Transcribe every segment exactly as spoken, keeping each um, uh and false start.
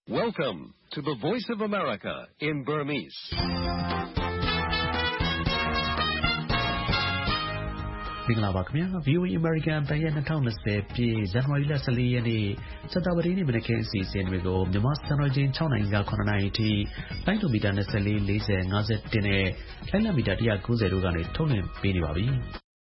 Welcome to the Voice of America in Burmese. ။မင်္ဂလာပါခင်ဗျာ ဗွီအိုအေ American တန်ရဲ့twenty twentyပြည့်ဇန်နဝါရီလfourteenရက်နေ့စက်တာဘာနေ့မနက်ခင်းအစီအစဉ်တွေကိုမြန်မာစံတော်ချိန်sixနာရီကsevenနာရီအထိလိုင်းဒိုမီတာtwenty-four, forty, fiftyနဲ့လိုင်းလံမီတာone ninetyတို့ကနေထုတ်လွှင့်ပေးနေပါပြီ။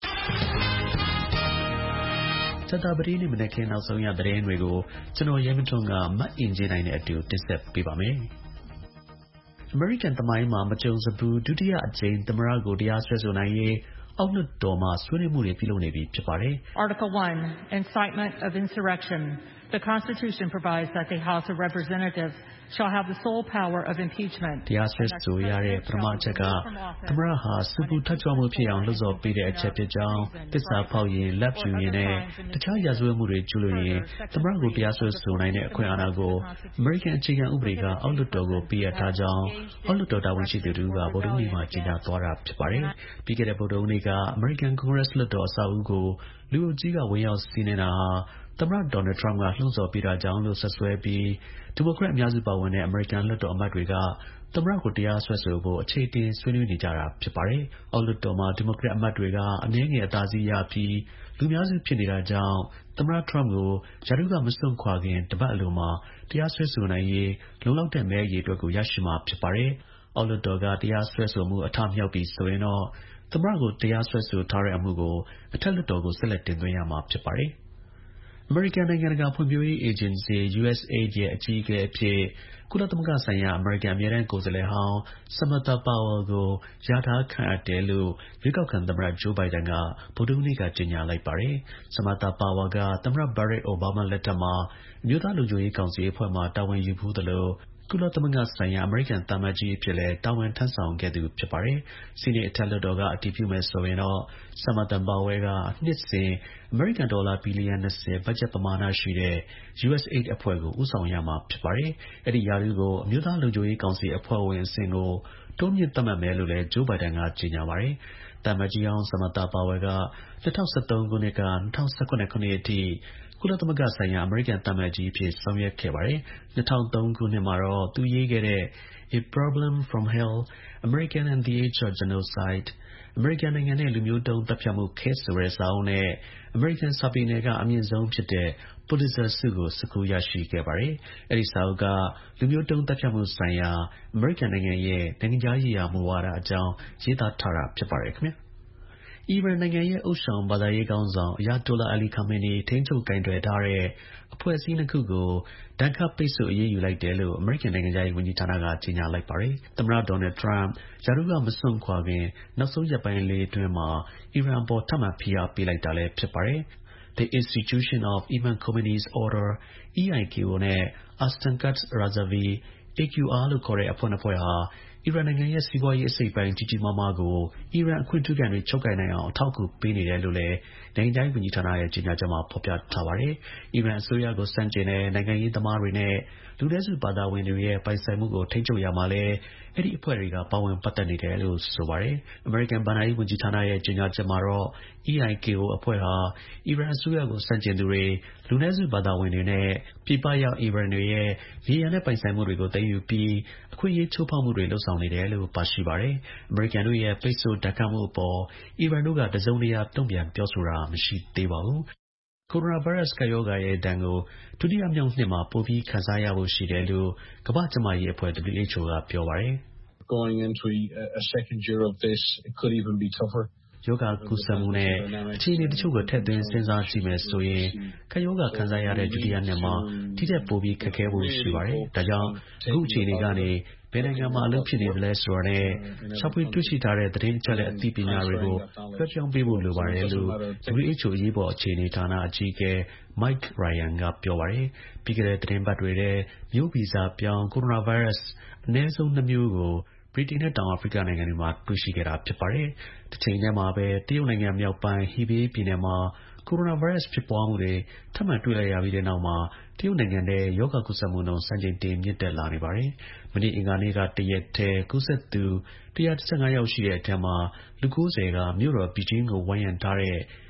စက်တာဘာနေ့မနက်ခင်းနောက်ဆုံးရသတင်းတွေကိုကျွန်တော်ရဲမထွန်းကမတ်အင်ဂျင်နိုင်နဲ့အတူတင်ဆက်ပေးပါမယ်။ American သမိုင်းမှာမကြုံစဘူးဒုတိယအကြိမ်သမ္မတကိုတရားစွဲဆိုနိုင်ရေးအောက်လွှတ်တော်မှာဆွေးနွေးမှုတွေပြုလုပ်နေပြီဖြစ်ပါတယ်။ Article one, Incitement of Insurrection. The Constitution provides that the House of Representatives shall have the sole power of impeachment. တရားစွဲဆိုရတဲ့ပထမအချက်ကသမ္မတဟာစူပူထပ်ကြွမှုဖြစ်အောင်လှုံ့ဆော်ပေးတဲ့အချက်ဖြစ်ကြောင်းသစ္စာဖောက်ရင်လက်ဖြူရင်နဲ့တခြားရာဇဝတ်မှုတွေကျူးလွန်ရင်သမ္မတကိုတရားစွဲဆိုနိုင်တဲ့အခွင့်အာဏာကို American အခြေခံဥပဒေကအောက်လွှတ်တော်ကိုပေးအပ်ထားကြောင်းအောက်လွှတ်တော်တာဝန်ရှိသူတို့ကဗုဒ္ဓဟူးနေ့မှာကြေညာသွားတာဖြစ်ပါတယ်။ပြီးခဲ့တဲ့ဗုဒ္ဓဟူးနေ့က American Congress လွှတ်တော်အဆောက်အဦကိုလူအုပ်ကြီးကဝင်ရောက်စီးနင်းတာဟာသမ္မတဒေါ်နယ်ထရမ့်ကလှုံ့ဆော်ပေးတာကြောင့်လို့ဆက်စွဲပြီးဒီမိုကရက်အများစုပါဝင်တဲ့ American လွှတ်တော်အမတ်တွေကသမ္မတကိုတရားစွဲဆိုဖို့အခြေအတင်ဆွေးနွေးနေကြတာဖြစ်ပါတယ်။အောက်လွှတ်တော်မှာဒီမိုကရက်အမတ်တွေကအနည်းငယ်အသာစီးရပြီးလူများစုဖြစ်နေတာကြောင့်သမ္မတထရမ့်ကိုယာတုကမစွန့်ခွာခင်တပတ်အလိုမှာတရားစွဲဆိုနိုင်ရေးလုံလောက်တဲ့မဲအရေအတွက်ကိုရရှိမှာဖြစ်ပါတယ်။အောက်လွှတ်တော်ကတရားစွဲဆိုမှုအထမြောက်ပြီးဆိုရင်တော့သမ္မတကိုတရားစွဲဆိုထားတဲ့အမှုကိုအထက်လွှတ်တော်ကိုဆက်လက်တင်သွင်းရမှာဖြစ်ပါတယ်။ American နိုင်ငံတကာဖွံ့ဖြိုးရေးအေဂျင်စီ U S A I D ရဲ့အကြီးအကဲအဖြစ်ကုလသမဂ္ဂဆိုင်ရာ American အမြဲတမ်းကိုယ်စားလှယ်ဟောင်း Samantha Power ကိုလျာထားခန့်အပ်တယ်လို့ရွေးကောက်ခံသမ္မတ Joe Biden ကဗုဒ္ဓဟူးနေ့ကကြေညာလိုက်ပါတယ်။ Samantha Power ကသမ္မတ Barack Obama လက်ထက်မှာအမျိုးသားလုံခြုံရေးကောင်စီအဖွဲ့မှာတာဝန်ယူဖူးသလိုကုလသမဂ္ဂဆိုင်ရာအမေရိကန်သံအမတ်ကြီးအဖြစ်လည်းတာဝန်ထမ်းဆောင်ခဲ့သူဖြစ်ပါတယ်။ ဆီနိတ်အထက်လွှတ်တော်ကအတည်ပြုမယ်ဆိုရင်တော့ Samantha Power ကနှစ်စဉ်အမေရိကန်ဒေါ်လာဘီလီယံtwentyဘတ်ဂျက်ပမာဏရှိတဲ့ U S A I D အဖွဲ့ကိုဦးဆောင်ရမှာဖြစ်ပါတယ်။အဲဒီရာထူးကိုအမျိုးသားလုံခြုံရေးကောင်စီအဖွဲ့ဝင်အဆင့်ကိုတိုးမြှင့်သတ်မှတ်မယ်လို့လည်း Joe Biden ကကြေညာပါတယ်။သံအမတ်ကြီးဟောင်း Samantha Power ကtwenty elevenခုနှစ်ကtwenty eighteenခုနှစ်အထိကုလသမဂ္ဂဆိုင်ရာအမေရိကန်သံအမတ်ကြီးအဖြစ်ဆောင်ရွက်ခဲ့ပါတယ်။two thousand threeခုနှစ်မှာတော့သူရေးခဲ့တဲ့ A Problem from Hell: America in the Age of Genocide အမေရိကန်နိုင်ငံနဲ့လူမျိုးတုံးသတ်ဖြတ်မှုခေတ်ဆိုတဲ့စာအုပ်နဲ့အမေရိကန်စာပေနယ်ကအမြင့်ဆုံးဖြစ်တဲ့ Pulitzer ဆုကိုဆွတ်ခူးရရှိခဲ့ပါတယ်။အဲဒီစာအုပ်ကလူမျိုးတုံးသတ်ဖြတ်မှုဆိုင်ရာအမေရိကန်နိုင်ငံရဲ့နိုင်ငံခြားရေးရာမူဝါဒအကြောင်းရေးသားထားတာဖြစ်ပါတယ်ခင်ဗျာ။အီရန်နိုင်ငံရဲ့ဥသျှောင်ဘာသာရေးခေါင်းဆောင် Ayatollah Ali Khamenei ထိန်းချုပ်ကိုင်တွယ်ထားတဲ့အဖွဲ့အစည်းနှစ်ခုကိုဒဏ်ခတ်ပိတ်ဆို့အရေးယူလိုက်တယ်လို့အမေရိကန်နိုင်ငံခြားရေးဝန်ကြီးဌာနကကြေညာလိုက်ပါတယ်။သမ္မတဒေါ်နယ်ထရမ့်ရာထူးကမစွန့်ခွာခင်နောက်ဆုံးရက်ပိုင်းလေးအတွင်းမှာအီရန်အပေါ်ထပ်မံဖိအားပေးလိုက်တာလည်းဖြစ်ပါတယ်။ The Institution of Imam Khomeini's Order E I K O နဲ့ Austin Quds Razavi A Q R လို့ခေါ်တဲ့အဖွဲ့နှစ်ဖွဲ့ဟာအီရန်နိုင်ငံရဲ့စီးပွားရေးအစိတ်အပိုင်းကြီးကြီးမားမားကိုအီရန်အခွင့်ထူးခံတွေချုပ်ကိုင်နိုင်အောင်အထောက်အကူပေးနေတယ်လို့လည်းနိုင်ငံခြားရေးဝန်ကြီးဌာနရဲ့ကြေညာချက်မှာဖော်ပြထားပါတယ်။အီရန်အစိုးရကိုဆန့်ကျင်တဲ့နိုင်ငံရေးသမားတွေနဲ့လူနည်းစုဘာသာဝင်တွေရဲ့ပိုင်ဆိုင်မှုကိုထိန်းချုပ်ရမှာလည်းအဲဒီအဖွဲ့တွေကပါဝင်ပတ်သက်နေတယ်လို့ဆိုပါတယ်။ American ဘဏ္ဍာရေးဝန်ကြီးဌာနရဲ့ကြေညာချက်မှာတော့ E I K O အဖွဲ့ဟာအီရန်အစိုးရကိုဆန့်ကျင်သူတွေလူနည်းစုဘာသာဝင်တွေနဲ့ပြည်ပရောက်အီရန်တွေရဲ့မြေယာနဲ့ပိုင်ဆိုင်မှုတွေကိုသိမ်းယူပြီးအခွင့်အရေးချိုးဖောက်မှုတွေလုပ်ဆောင်နေတယ်လို့ပါရှိပါတယ်။ American တို့ရဲ့ပိတ်ဆို့ဒဏ်ခတ်မှုအပေါ်အီရန်တို့ကတစုံတရာတုံ့ပြန်ပြောဆိုတာမရှိသေးပါဘူး။ ကိုရိုနာဗိုင်းရပ်စ်ကပ်ရောဂါရဲ့ဒဏ်ကိုဒုတိယမြောက်နှစ်မှာပိုပြီးခံစားရဖို့ရှိတယ်လို့ကမ္ဘာ့ကျန်းမာရေးအဖွဲ့ W H O ကပြောပါတယ်။ Going into a second year of this it could even be tougher ယောဂကူးစက်မှုနဲ့အခြေအနေတချို့ကိုထည့်သွင်းစဉ်းစားကြည့်မယ်ဆိုရင်ကပ်ရောဂါခံစားရတဲ့ဒုတိယနှစ်မှာဒီထက်ပိုပြီးခက်ခဲဖို့ရှိပါတယ်။ဒါကြောင့်အခုအခြေအနေကနေဘယ်နိုင်ငံမှာအလုပ်ဖြစ်နေသလဲဆိုတာနဲ့ရှာဖွေတွေ့ရှိထားတဲ့သတင်းအချက်အလက်အသိပညာတွေကိုလွှဲပြောင်းပေးဖို့လိုပါတယ်လို့ W H O အရေးပေါ်အခြေအနေဌာနအကြီးအကဲ Mike Ryan ကပြောပါတယ်။ပြီးခဲ့တဲ့သတင်းပတ်တွေထဲမျိုးဗီဇပြောင်းကိုရိုနာဗိုင်းရပ်စ်အနည်းဆုံးနှစ်မျိုးကိုဗြိတိန်နဲ့တောင်အာဖရိကနိုင်ငံတွေမှာတွေ့ရှိခဲ့တာဖြစ်ပါတယ်။တစ်ချိန်တည်းမှာပဲတရုတ်နိုင်ငံမြောက်ပိုင်း Hebei ပြည်နယ်မှာကိုရိုနာဗိုင်းရပ်စ်ဖြစ်ပွားမှုတွေထပ်မံတွေ့လိုက်ရပြီးတဲ့နောက်မှာတရုတ်နိုင်ငံထဲရောဂါကူးစက်မှုနှုန်းစံချိန်တင်မြင့်တက်လာနေပါတယ်။မနေ့အင်္ဂါနေ့ကတရက်တည်းကူးစက်သူone hundred fifteenယောက်ရှိတဲ့အထဲမှာလူninetyကမြို့တော်ဘေဂျင်းကိုဝိုင်းရံထားတဲ့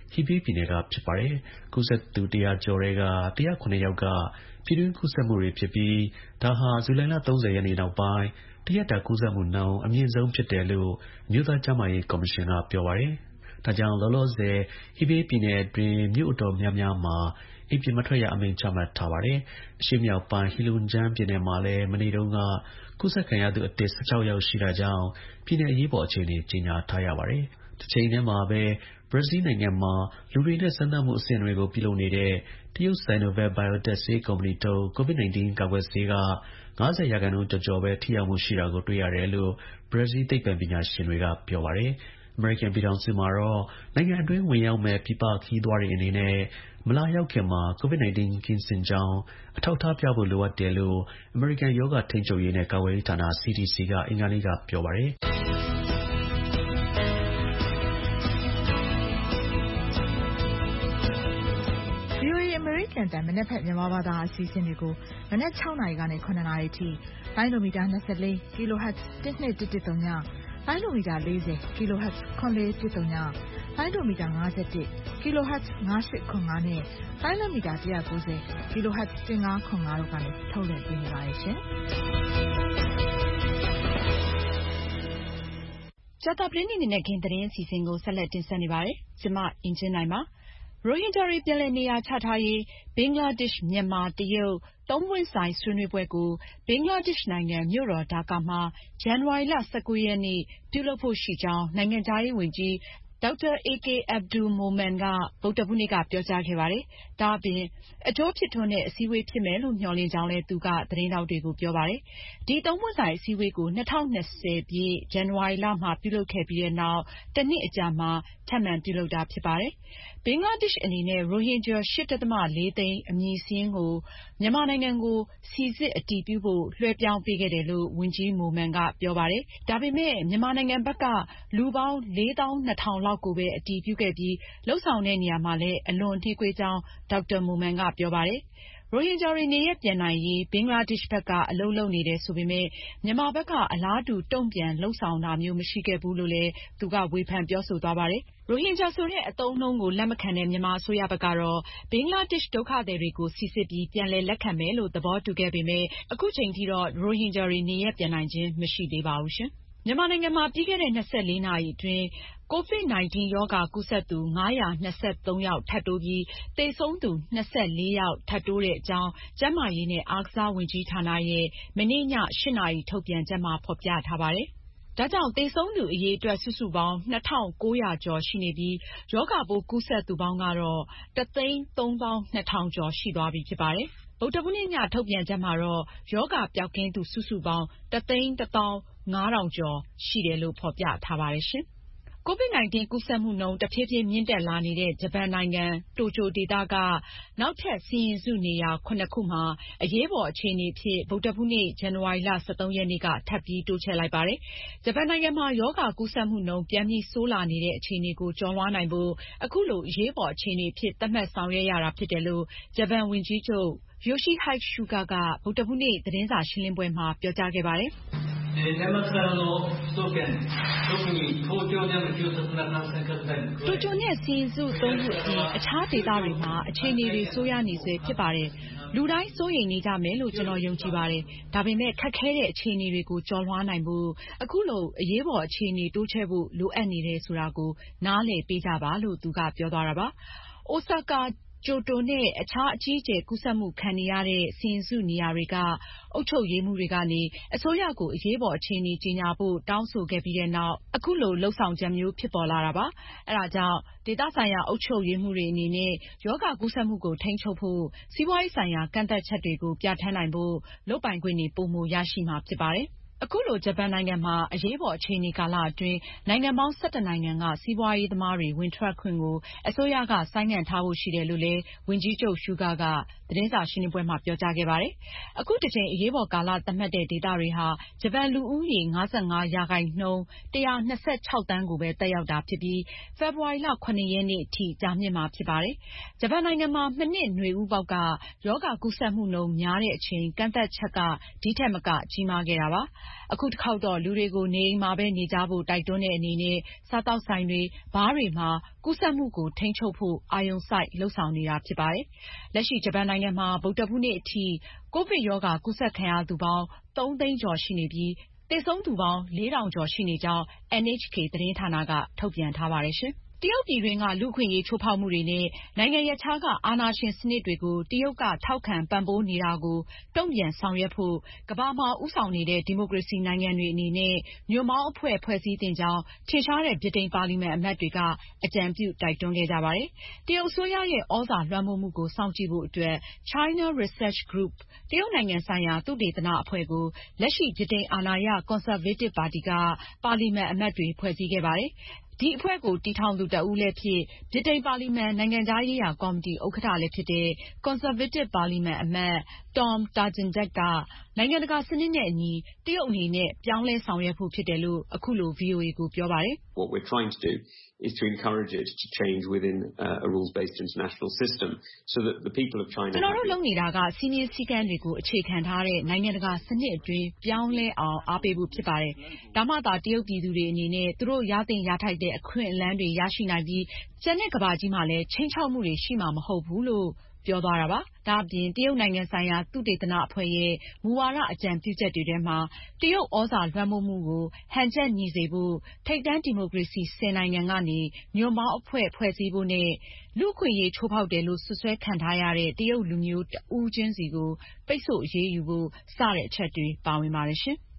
Hebei ပြည်နယ်ကဖြစ်ပါတယ်။ကူးစက်သူတစ်ရာကျော်ထဲကတစ်ရာခုနှစ်ယောက်ကပြည်တွင်းကူးစက်မှုတွေဖြစ်ပြီးဒါဟာဇူလိုင်လ၃၀ရက်နေ့နောက်ပိုင်းတစ်ရက်တာကူးစက်မှုနှုန်းအမြင့်ဆုံးဖြစ်တယ်လို့အမျိုးသားကျန်းမာရေးကော်မရှင်ကပြောပါတယ်။ဒါကြောင့်လောလောဆယ် Hebei ပြည်နယ်အတွင်းမြို့အတော်များများမှာအိမ်ပြင်မထွက်ရအမိန့်ချမှတ်ထားပါတယ်။အရှေ့မြောက်ပိုင်း Heilongjiang ပြည်နယ်မှာလည်းမနေ့တုန်းကကူးစက်ခံရသူအသစ်၁၆ယောက်ရှိတာကြောင့်ပြည်နယ်အရေးပေါ်အခြေအနေကြေညာထားရပါတယ်။တစ်ချိန်တည်းမှာပဲဘရာဇီးနိုင်ငံမှာလူတွေနဲ့စမ်းသပ်မှုအဆင့်တွေကိုပြုလုပ်နေတဲ့တရုတ် Sinovac Biotech ဆေးကုမ္ပဏီထုတ် COVID 19 ကာကွယ်ဆေးက၅၀ရာခိုင်နှုန်းကျော်ကျော်ပဲထိရောက်မှုရှိတာကိုတွေ့ရတယ်လို့ဘရာဇီးသိပ္ပံပညာရှင်တွေကပြောပါတယ်။အမေရိကန်ပြည်ထောင်စုမှာတော့နိုင်ငံအတွင်းဝင်ရောက်မဲ့ပြည်ပခရီးသွားတွေအနေနဲ့မလာရောက်ခင်မှာ COVID 19 ကင်းစင်ကြောင်းအထောက်အထားပြဖို့လိုအပ်တယ်လို့အမေရိကန်ရောဂါထိန်းချုပ်ရေးနဲ့ကာကွယ်ရေးဌာန C D C ကအင်္ဂါနေ့ကပြောပါတယ်။ V O A အမေရိကန်တန်မနက်ဖြန်မြန်မာဘာသာအစီအစဉ်တွေကိုမနက်၆နာရီကနေ၇နာရီထိလိုင်းဒိုမီတာ၂၄ kHz တစ်နှစ်တစ်တစ်သုံးညလိုင်းဒိုမီတာ၄၀ kHz ခွန်လေးတစ်သုံးညလိုင်းဒိုမီတာ၅၁ kHz ၅၈ခွန်၅နဲ့လိုင်းဒိုမီတာ၁၉၀ kHz ၁၅ခွန်၅တို့ကနေထုတ်လွှင့်ပေးနေပါတယ်ရှင်။ကြာသပတေးနေ့နံနက်ခင်းသတင်းအစီအစဉ်ကိုဆက်လက်တင်ဆက်နေပါတယ်။ကျွန်မအင်ဂျင်နိုင်ပါရိုဟင်ဂျာတွေပြန်လည်နေရာချထားရေးဘင်္ဂလားဒေ့ရှ်မြန်မာတရုတ်သုံးပွင့်ဆိုင်ဆွေးနွေးပွဲကိုဘင်္ဂလားဒေ့ရှ်နိုင်ငံမြို့တော်ဒါကာမှာဇန်နဝါရီလ၁၉ရက်နေ့ပြုလုပ်ဖို့ရှိကြောင်းနိုင်ငံခြားရေးဝန်ကြီးဒေါက်တာ A K Abdul Momen ကဗုဒ္ဓဟူးနေ့ကပြောကြားခဲ့ပါတယ်။ဒါအပြင်အကျိုးဖြစ်ထွန်းတဲ့အစည်းအဝေးဖြစ်မယ်လို့မျှော်လင့်ကြောင်းလည်းသူကသတင်းထောက်တွေကိုပြောပါတယ်။ဒီသုံးပွင့်ဆိုင်အစည်းအဝေးကို၂၀၂၀ပြည့်ဇန်နဝါရီလမှာပြုလုပ်ခဲ့ပြီးတဲ့နောက်တစ်နှစ်အကြာမှာထပ်မံပြုလုပ်တာဖြစ်ပါတယ်။ဘင်္ဂလားဒေ့ရှ်အနေနဲ့ရိုဟင်ဂျာ ၈.၄ သိန်းအမည်စာရင်းကိုမြန်မာနိုင်ငံကိုစီစစ်အတည်ပြုဖို့လွှဲပြောင်းပေးခဲ့တယ်လို့ဝန်ကြီးမိုမန်ကပြောပါတယ်။ဒါပေမဲ့မြန်မာနိုင်ငံဘက်ကလူပေါင်းလေးသောင်းနှစ်ထောင်လောက်ကိုပဲအတည်ပြုခဲ့ပြီးလုပ်ဆောင်တဲ့နေရာမှာလည်းအလွန်နှေးကွေးကြောင်းဒေါက်တာမိုမန်ကပြောပါတယ်။ရိုဟင်ဂျာတွေနေရပ်ပြန်နိုင်ရေးဘင်္ဂလားဒေ့ရှ်ဘက်ကအလုပ်လုပ်နေတယ်ဆိုပေမဲ့မြန်မာဘက်ကအလားတူတုံ့ပြန်လုပ်ဆောင်တာမျိုးမရှိခဲ့ဘူးလို့လည်းသူကဝေဖန်ပြောဆိုသွားပါတယ်။ရိုဟင်ဂျာဆိုတဲ့အသုံးအနှုန်းကိုလက်မခံတဲ့မြန်မာအစိုးရဘက်ကတော့ဘင်္ဂလားဒေ့ရှ်ဒုက္ခသည်တွေကိုစီစစ်ပြီးပြန်လည်လက်ခံမယ်လို့သဘောတူခဲ့ပေမဲ့အခုချိန်ထိတော့ရိုဟင်ဂျာတွေနေရပ်ပြန်နိုင်ခြင်းမရှိသေးပါဘူးရှင်။မြန်မာနိုင်ငံမှာပြီးခဲ့တဲ့၂၄နာရီအတွင်းCOVID 19 ရောဂါကူးစက်သူ၅၂၃ယောက်ထပ်တိုးပြီးသေဆုံးသူ၂၄ယောက်ထပ်တိုးတဲ့အကြောင်းကျန်းမာရေးနဲ့အားကစားဝန်ကြီးဌာနရဲ့မနေ့ည၈နာရီထုတ်ပြန်ချက်မှာဖော်ပြထားပါတယ်။ဒါကြောင့်သေဆုံးသူအရေအတွက်စုစုပေါင်းနှစ်ထောင်ကိုးရာကျော်ရှိနေပြီးရောဂါပိုးကူးစက်သူပေါင်းကတော့တစ်သိန်းသုံးသောင်းနှစ်ထောင်ကျော်ရှိသွားပြီဖြစ်ပါတယ်။ဗုဒ္ဓဟူးနေ့ညထုတ်ပြန်ချက်မှာတော့ရောဂါပျောက်ကင်းသူစုစုပေါင်းတစ်သိန်းတစ်သောင်းငါးထောင်ကျော်ရှိတယ်လို့ဖော်ပြထားပါတယ်ရှင်။ COVID 19 ကူးစက်မှုနှုန်းတဖြည်းဖြည်းမြင့်တက်လာနေတဲ့ဂျပန်နိုင်ငံတိုကျိုဒေသကနောက်ထပ်စီရင်စုနေရာခုနှစ်ခုမှာအရေးပေါ်အခြေအနေအဖြစ်ဗုဒ္ဓဟူးနေ့ဇန်နဝါရီလ၁၃ရက်နေ့ကထပ်ပြီးတိုးချဲ့လိုက်ပါတယ်။ဂျပန်နိုင်ငံမှာရောဂါကူးစက်မှုနှုန်းပြန်ပြီးဆိုးလာနေတဲ့အခြေအနေကိုကျော်လွှားနိုင်ဖို့အခုလိုအရေးပေါ်အခြေအနေအဖြစ်သတ်မှတ်ဆောင်ရွက်ရတာဖြစ်တယ်လို့ဂျပန်ဝန်ကြီးချုပ် Yoshihide Suga ကဗုဒ္ဓဟူးနေ့သတင်းစာရှင်းလင်းပွဲမှာပြောကြားခဲ့ပါတယ်။တိုကျိုနဲ့စီရင်စုသုံးခုအပြင်အခြားဒေသတွေမှာအခြေအနေတွေဆိုးရွားနေဆဲဖြစ်ပါတယ်။လူတိုင်းစိုးရိမ်နေကြမယ်လို့ကျွန်တော်ယုံကြည်ပါတယ်။ဒါပေမဲ့ခက်ခဲတဲ့အခြေအနေတွေကိုကျော်လွှားနိုင်ဖို့အခုလိုအရေးပေါ်အခြေအနေတိုးချဲ့ဖို့လိုအပ်နေတယ်ဆိုတာကိုနားလည်ပေးကြပါလို့သူကပြောသွားတာပါ။အိုဆာကာကျိုတိုနဲ့အခြားအကြီးအကျယ်ကူးစက်မှုခံနေရတဲ့စီရင်စုနေရာတွေကအုပ်ချုပ်ရေးမှူးတွေကနေအစိုးရကိုအရေးပေါ်အခြေအနေကြေညာဖို့တောင်းဆိုခဲ့ပြီးတဲ့နောက်အခုလိုလုပ်ဆောင်ချက်မျိုးဖြစ်ပေါ်လာတာပါ။အဲဒါကြောင့်ဒေသဆိုင်ရာအုပ်ချုပ်ရေးမှူးတွေအနေနဲ့ရောဂါကူးစက်မှုကိုထိန်းချုပ်ဖို့စီးပွားရေးဆိုင်ရာကန့်သတ်ချက်တွေကိုပြဋ္ဌာန်းနိုင်ဖို့လုပ်ပိုင်ခွင့်တွေပိုမိုရရှိမှာဖြစ်ပါတယ်။အခုလိုဂျပန်နိုင်ငံမှာအရေးပေါ်အခြေအနေကာလအတွင်းနိုင်ငံပေါင်း၁၁နိုင်ငံကစီးပွားရေးသမားတွေဝင်ထွက်ခွင့်ကိုအစိုးရကဆိုင်းငံ့ထားဖို့ရှိတယ်လို့လည်းဝန်ကြီးချုပ် Suga ကသတင်းစာရှင်းလင်းပွဲမှာပြောကြားခဲ့ပါတယ်။အခုတစ်ချိန်အရေးပေါ်ကာလသတ်မှတ်တဲ့ဒေသတွေဟာဂျပန်လူဦးရေ၅၅ရာခိုင်နှုန်း၁၂၆သန်းကိုပဲသက်ရောက်တာဖြစ်ပြီးဖေဖေါ်ဝါရီလ၇ရက်နေ့အထိကြာမြင့်မှာဖြစ်ပါတယ်။ဂျပန်နိုင်ငံမှာမနှစ်နွေဦးပေါက်ကရောဂါကူးစက်မှုနှုန်းများတဲ့အချိန်ကန့်သတ်ချက်ကဒီထက်မကကြီးမားခဲ့တာပါ။အခုတစ်ခေါက်တော့လူတွေကိုနေအိမ်မှာပဲနေကြဖို့တိုက်တွန်းတဲ့အနေနဲ့စားသောက်ဆိုင်တွေ၊ဘားတွေမှာကူးစက်မှုကိုထိန်းချုပ်ဖို့အာရုံစိုက်လုပ်ဆောင်နေတာဖြစ်ပါတယ်။ လက်ရှိဂျပန်နိုင်ငံမှာဗုဒ္ဓဟူးနေ့အထိကိုဗစ်ရောဂါကူးစက်ခံရသူပေါင်းသုံးသိန်းကျော်ရှိနေပြီးသေဆုံးသူပေါင်းလေးထောင်ကျော်ရှိနေကြောင်း အန် အိချ် ကေ သတင်းဌာနကထုတ်ပြန်ထားပါတယ်ရှင်။ တရုတ်ပြည်တွင်းကလူ့အခွင့်အရေးချိုးဖောက်မှုတွေနဲ့နိုင်ငံရပ်ခြားကအာဏာရှင်စနစ်တွေကိုတရုတ်ကထောက်ခံပံ့ပိုးနေတာကိုတုန့်ပြန်ဆောင်ရွက်ဖို့ကမ္ဘာမှာဦးဆောင်နေတဲ့ဒီမိုကရေစီနိုင်ငံတွေအနေနဲ့ညွန့်ပေါင်းအဖွဲ့ဖွဲ့စည်းသင့်ကြောင်းထင်ရှားတဲ့ဗြိတိန်ပါလီမန်အမတ်တွေကအကြံပြုတိုက်တွန်းခဲ့ကြပါတယ်။ တရုတ်အစိုးရရဲ့သြဇာလွှမ်းမိုးမှုကိုစောင့်ကြည့်ဖို့အတွက် China Research Group တရုတ်နိုင်ငံဆိုင်ရာသုတေသနအဖွဲ့ကိုလက်ရှိဗြိတိန်အာဏာရကွန်ဆာဗေးတစ်ပါတီကပါလီမန်အမတ်တွေဖွဲ့စည်းခဲ့ပါတယ်။ ဒီအဖွဲ့ကိုတည်ထောင်သူတဦးလည်းဖြစ်ဗြိတိန်ပါလီမန်နိုင်ငံခြားရေးရာကော်မတီဥက္ကဋ္ဌလည်းဖြစ်တဲ့ကွန်ဆာဗေးတစ်ပါလီမန်အမတ် Tom Tugendhat ကနိုင်ငံတကာစနစ်နဲ့အညီတရုတ်အနေနဲ့ပြောင်းလဲဆောင်ရွက်ဖို့ဖြစ်တယ်လို့အခုလို ဗွီအိုအေကိုပြောပါတယ်။ What we're trying to do is to encourage it to change within a rules-based international system so that the people of China ကျွန်တော်တို့လုပ်နေတာကစည်းမျဉ်းစည်းကမ်းတွေကိုအခြေခံထားတဲ့နိုင်ငံတကာစနစ်အတွင်းပြောင်းလဲအောင်အားပေးဖို့ဖြစ်ပါတယ်။ဒါမှသာတရုတ်ပြည်သူတွေအနေနဲ့သူတို့ရသင့်ရထိုက်တဲ့အခွင့်အလမ်းတွေရရှိနိုင်ပြီးကျန်တဲ့ကမ္ဘာကြီးမှာလည်းခြိမ်းခြောက်မှုတွေရှိမှာမဟုတ်ဘူးလို့ပြောသွားတာပါ။ဒါအပြင်တရုတ်နိုင်ငံဆိုင်ရာသုတေသနအဖွဲ့ရဲ့မူဝါဒအကြံပြုချက်တွေထဲမှာတရုတ်သြဇာလွှမ်းမိုးမှုကိုဟန်ချက်ညီစေဖို့ထိပ်တန်းဒီမိုကရေစီဆယ်နိုင်ငံကနေညွန့်ပေါင်းအဖွဲ့ဖွဲ့စည်းဖို့နဲ့လူ့အခွင့်အရေးချိုးဖောက်တယ်လို့စွပ်စွဲခံထားရတဲ့တရုတ်လူမျိုးတဦးချင်းစီကိုပိတ်ဆို့အရေးယူဖို့စတဲ့အချက်တွေပါဝင်ပါတယ်ရှင်။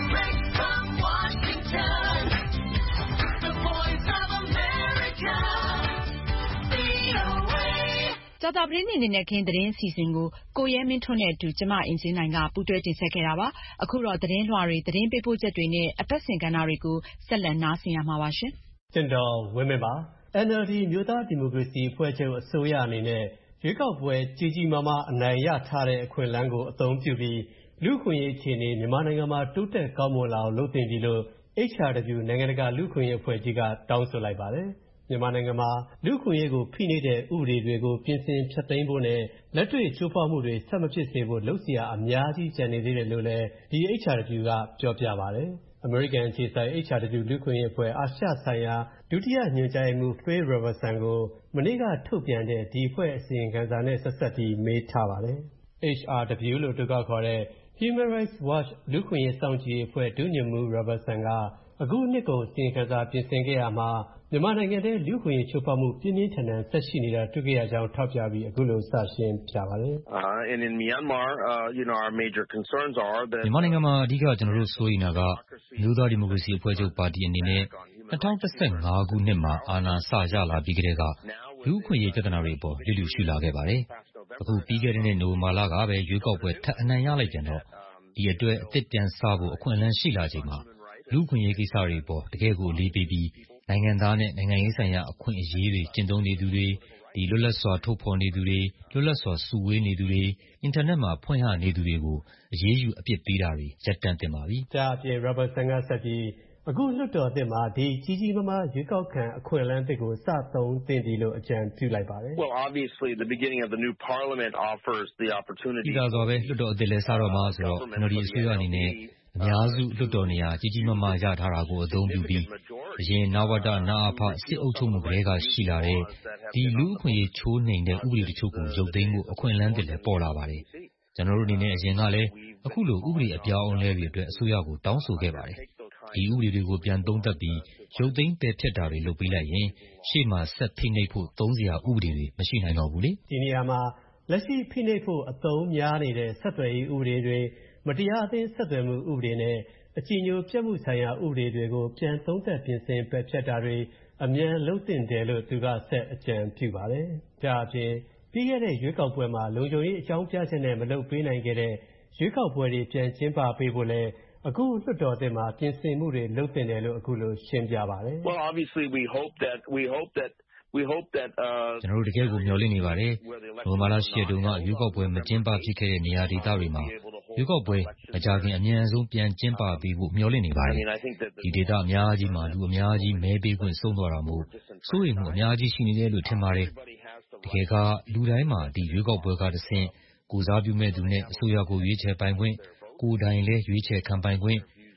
ကြာသပတေးနေ့နေ့ခင်းသတင်းအစီအစဉ်ကိုကိုရဲမင်းထွန်းနဲ့အတူကျမအင်ကြင်းနိုင်ကပူးတွဲတင်ဆက်ခဲ့တာပါ။အခုတော့သတင်းလွှာတွေသတင်းပေးပို့ချက်တွေနဲ့အပတ်စဉ်ကဏ္ဍတွေကိုဆက်လက်နားဆင်ရမှာပါရှင်။ကျွန်တော်ဝင်းမင်းပါ။ အန် အယ်လ် ဒီ မျိုးသားဒီမိုကရေစီအဖွဲ့ချုပ်အစိုးရအနေနဲ့ရွေးကောက်ပွဲကြီးကြီးမားမားအနိုင်ရထားတဲ့အခွင့်အလမ်းကိုအသုံးပြုပြီးလူ့အခွင့်အရေးအခြေအနေမြန်မာနိုင်ငံမှာတိုးတက်ကောင်းမွန်လာအောင်လုပ်သင့်ပြီလို့ H R W နိုင်ငံတကာလူ့အခွင့်အရေးအဖွဲ့ကြီးကတောင်းဆိုလိုက်ပါတယ်။မြန်မာနိုင်ငံမှာလူ့အခွင့်အရေးကိုဖိနှိပ်တဲ့ဥပဒေတွေကိုပြင်ဆင်ဖျက်သိမ်းဖို့နဲ့လက်တွေ့ချိုးဖောက်မှုတွေဆက်မဖြစ်စေဖို့လုပ်စရာအများကြီးကျန်နေသေးတယ်လို့လည်းဒီ H R W ကပြောပြပါတယ်။အမေရိကန်အခြေစိုက် H R W လူ့အခွင့်အရေးအဖွဲ့အာရှဆိုင်ရာဒုတိယညွှန်ကြားရေးမှူး Phil Robertson ကိုမနေ့ကထုတ်ပြန်တဲ့ဒီအဖွဲ့အစီရင်ခံစာနဲ့ဆက်စပ်ပြီးမေးထားပါတယ်။ H R W လို့အတိုကောက်ခေါ်တဲ့ Human Rights Watch လူ့အခွင့်အရေးစောင့်ကြည့်ရေးအဖွဲ့ဒုညွှန်မှူး Robertson ကအခုနှစ်ကုန်အစီရင်ခံစာပြင်ဆင်ခဲ့ရာမှာမြန်မာနိုင်ငံထဲလူ့အခွင့်အရေးချိုးဖောက်မှုပြင်းပြင်းထန်ထန်ဆက်ရှိနေတာတွေ့ခဲ့ရကြောင်းထောက်ပြပြီးအခုလိုစရှင်းပြပါတယ်။ Uh, and in Myanmar, uh, you know, our major concerns are that မြန်မာနိုင်ငံမှာအဓိကကျွန်တော်တို့စိုးရိမ်တာကမျိုးသားဒီမိုကရေစီအဖွဲ့ချုပ်ပါတီအနေနဲ့၂၀၁၅ခုနှစ်မှာအာဏာစရလာပြီးကတည်းကလူ့အခွင့်အရေးပြဿနာတွေအပေါ်လျစ်လျူရှုလာခဲ့ပါတယ်။အခုပြီးခဲ့တဲ့နှစ်နိုဝင်ဘာလကပဲရွေးကောက်ပွဲထပ်အနိုင်ရလိုက်ပြန်တော့ဒီအတွက်အသစ်ပြန်စဖို့အခွင့်အလမ်းရှိလာချိန်မှာလူ့အခွင့်အရေးကိစ္စတွေအပေါ်တကယ်ကိုအလေးပေးပြီးနိုင်ငံသားနဲ့နိုင်ငံရေးဆိုင်ရာအခွင့်အရေးတွေကျင့်သုံးနေသူတွေဒီလွတ်လပ်စွာထုတ်ဖော်နေသူတွေလွတ်လပ်စွာစုဝေးနေသူတွေအင်တာနက်မှာဖွင့်ဟနေသူတွေကိုအရေးယူအပြစ်ပေးတာတွေရပ်တန့်သင့်ပါပြီ။ဒါအပြင် Robertson ကဆက်ပြီးအခုလွှတ်တော်အသစ်မှာဒီကြီးကြီးမားမားရွေးကောက်ခံအခွင့်အလမ်းအသစ်ကိုစသုံးသင့်ပြီလို့အကြံပြုလိုက်ပါတယ်။ Well, obviously the beginning of the new parliament offers the opportunity ဒီတော့ပဲလွှတ်တော်အသစ်လဲစတော့မှာဆိုတော့ N L D အစိုးရအနေနဲ့အများစုလွှတ်တော်နေရာကြီးကြီးမားမားရထားတာကိုအသုံးပြုပြီးအရင်နဝတ၊နအဖစစ်အုပ်ချုပ်မှုကလေးကရှိလာတဲ့ဒီလူ့အခွင့်အရေးချိုးနှိမ်တဲ့ဥပဒေတချို့ကိုရုပ်သိမ်းဖို့အခွင့်အလမ်းသစ်လည်းပေါ်လာပါတယ်။ကျွန်တော်တို့အနေနဲ့အရင်ကလည်းအခုလိုဥပဒေအပြောင်းအလဲတွေအတွက်အစိုးရကိုတောင်းဆိုခဲ့ပါတယ်။ဒီဥပဒေတွေကိုပြန်သုံးသပ်ပြီးရုပ်သိမ်းပယ်ဖျက်တာတွေလုပ်ပေးလိုက်ရင်ရှေ့မှာဆက်ဖိနှိပ်ဖို့သုံးစရာဥပဒေတွေမရှိနိုင်တော့ဘူးလေ။ဒီနေရာမှာလက်ရှိဖိနှိပ်ဖို့အသုံးများနေတဲ့ဆက်သွယ်ရေးဥပဒေတွေမတရားအသင်းဆက်သွယ်မှုဥပဒေနဲ့အကြည်ညိုပြတ်မှုဆိုင်ရာဥပဒေတွေကိုပြန်သုံးသပ်ပြင်ဆင်ပယ်ဖျက်တာတွေအမြန်လုပ်သင့်တယ်လို့သူကဆက်အကြံပြုပါတယ်။ဒါအပြင်ပြီးခဲ့တဲ့ရွေးကောက်ပွဲမှာလုံခြုံရေးအကြောင်းပြချက်နဲ့မလုပ်ပေးနိုင်ခဲ့တဲ့ရွေးကောက်ပွဲတွေပြန်ကျင်းပပေးဖို့လဲအခုလွှတ်တော်အသစ်မှာပြင်ဆင်မှုတွေလုပ်သင့်တယ်လို့အခုလိုရှင်းပြပါတယ်။ Well, obviously we hope that we hope that we hope that uh ကျွန်တော်တို့တကယ်ကိုမျှော်လင့်နေပါတယ်။နိုဝင်ဘာလရှစ်ရက်တုန်းကရွေးကောက်ပွဲမကျင်းပဖြစ်ခဲ့တဲ့နေရာဒေသတွေမှာရွေးကောက်ပွဲမကြာခင်အမြန်ဆုံးပြန်ကျင်းပပေးဖို့မျှော်လင့်နေပါတယ်။ဒီဒေသအများကြီးမှာလူအများကြီးမဲပေးခွင့်ဆုံးသွားတာမို့စိုးရိမ်မှုအများကြီးရှိနေတယ်လို့ထင်ပါတယ်။တကယ်ကလူတိုင်းမှာဒီရွေးကောက်ပွဲကတဆင့်ကိုစားပြုမဲ့သူနဲ့အစိုးရကိုရွေးချယ်ပိုင်ခွင့်ကိုယ်တိုင်လည်းရွေးချယ်ခံပိုင်ခွင့်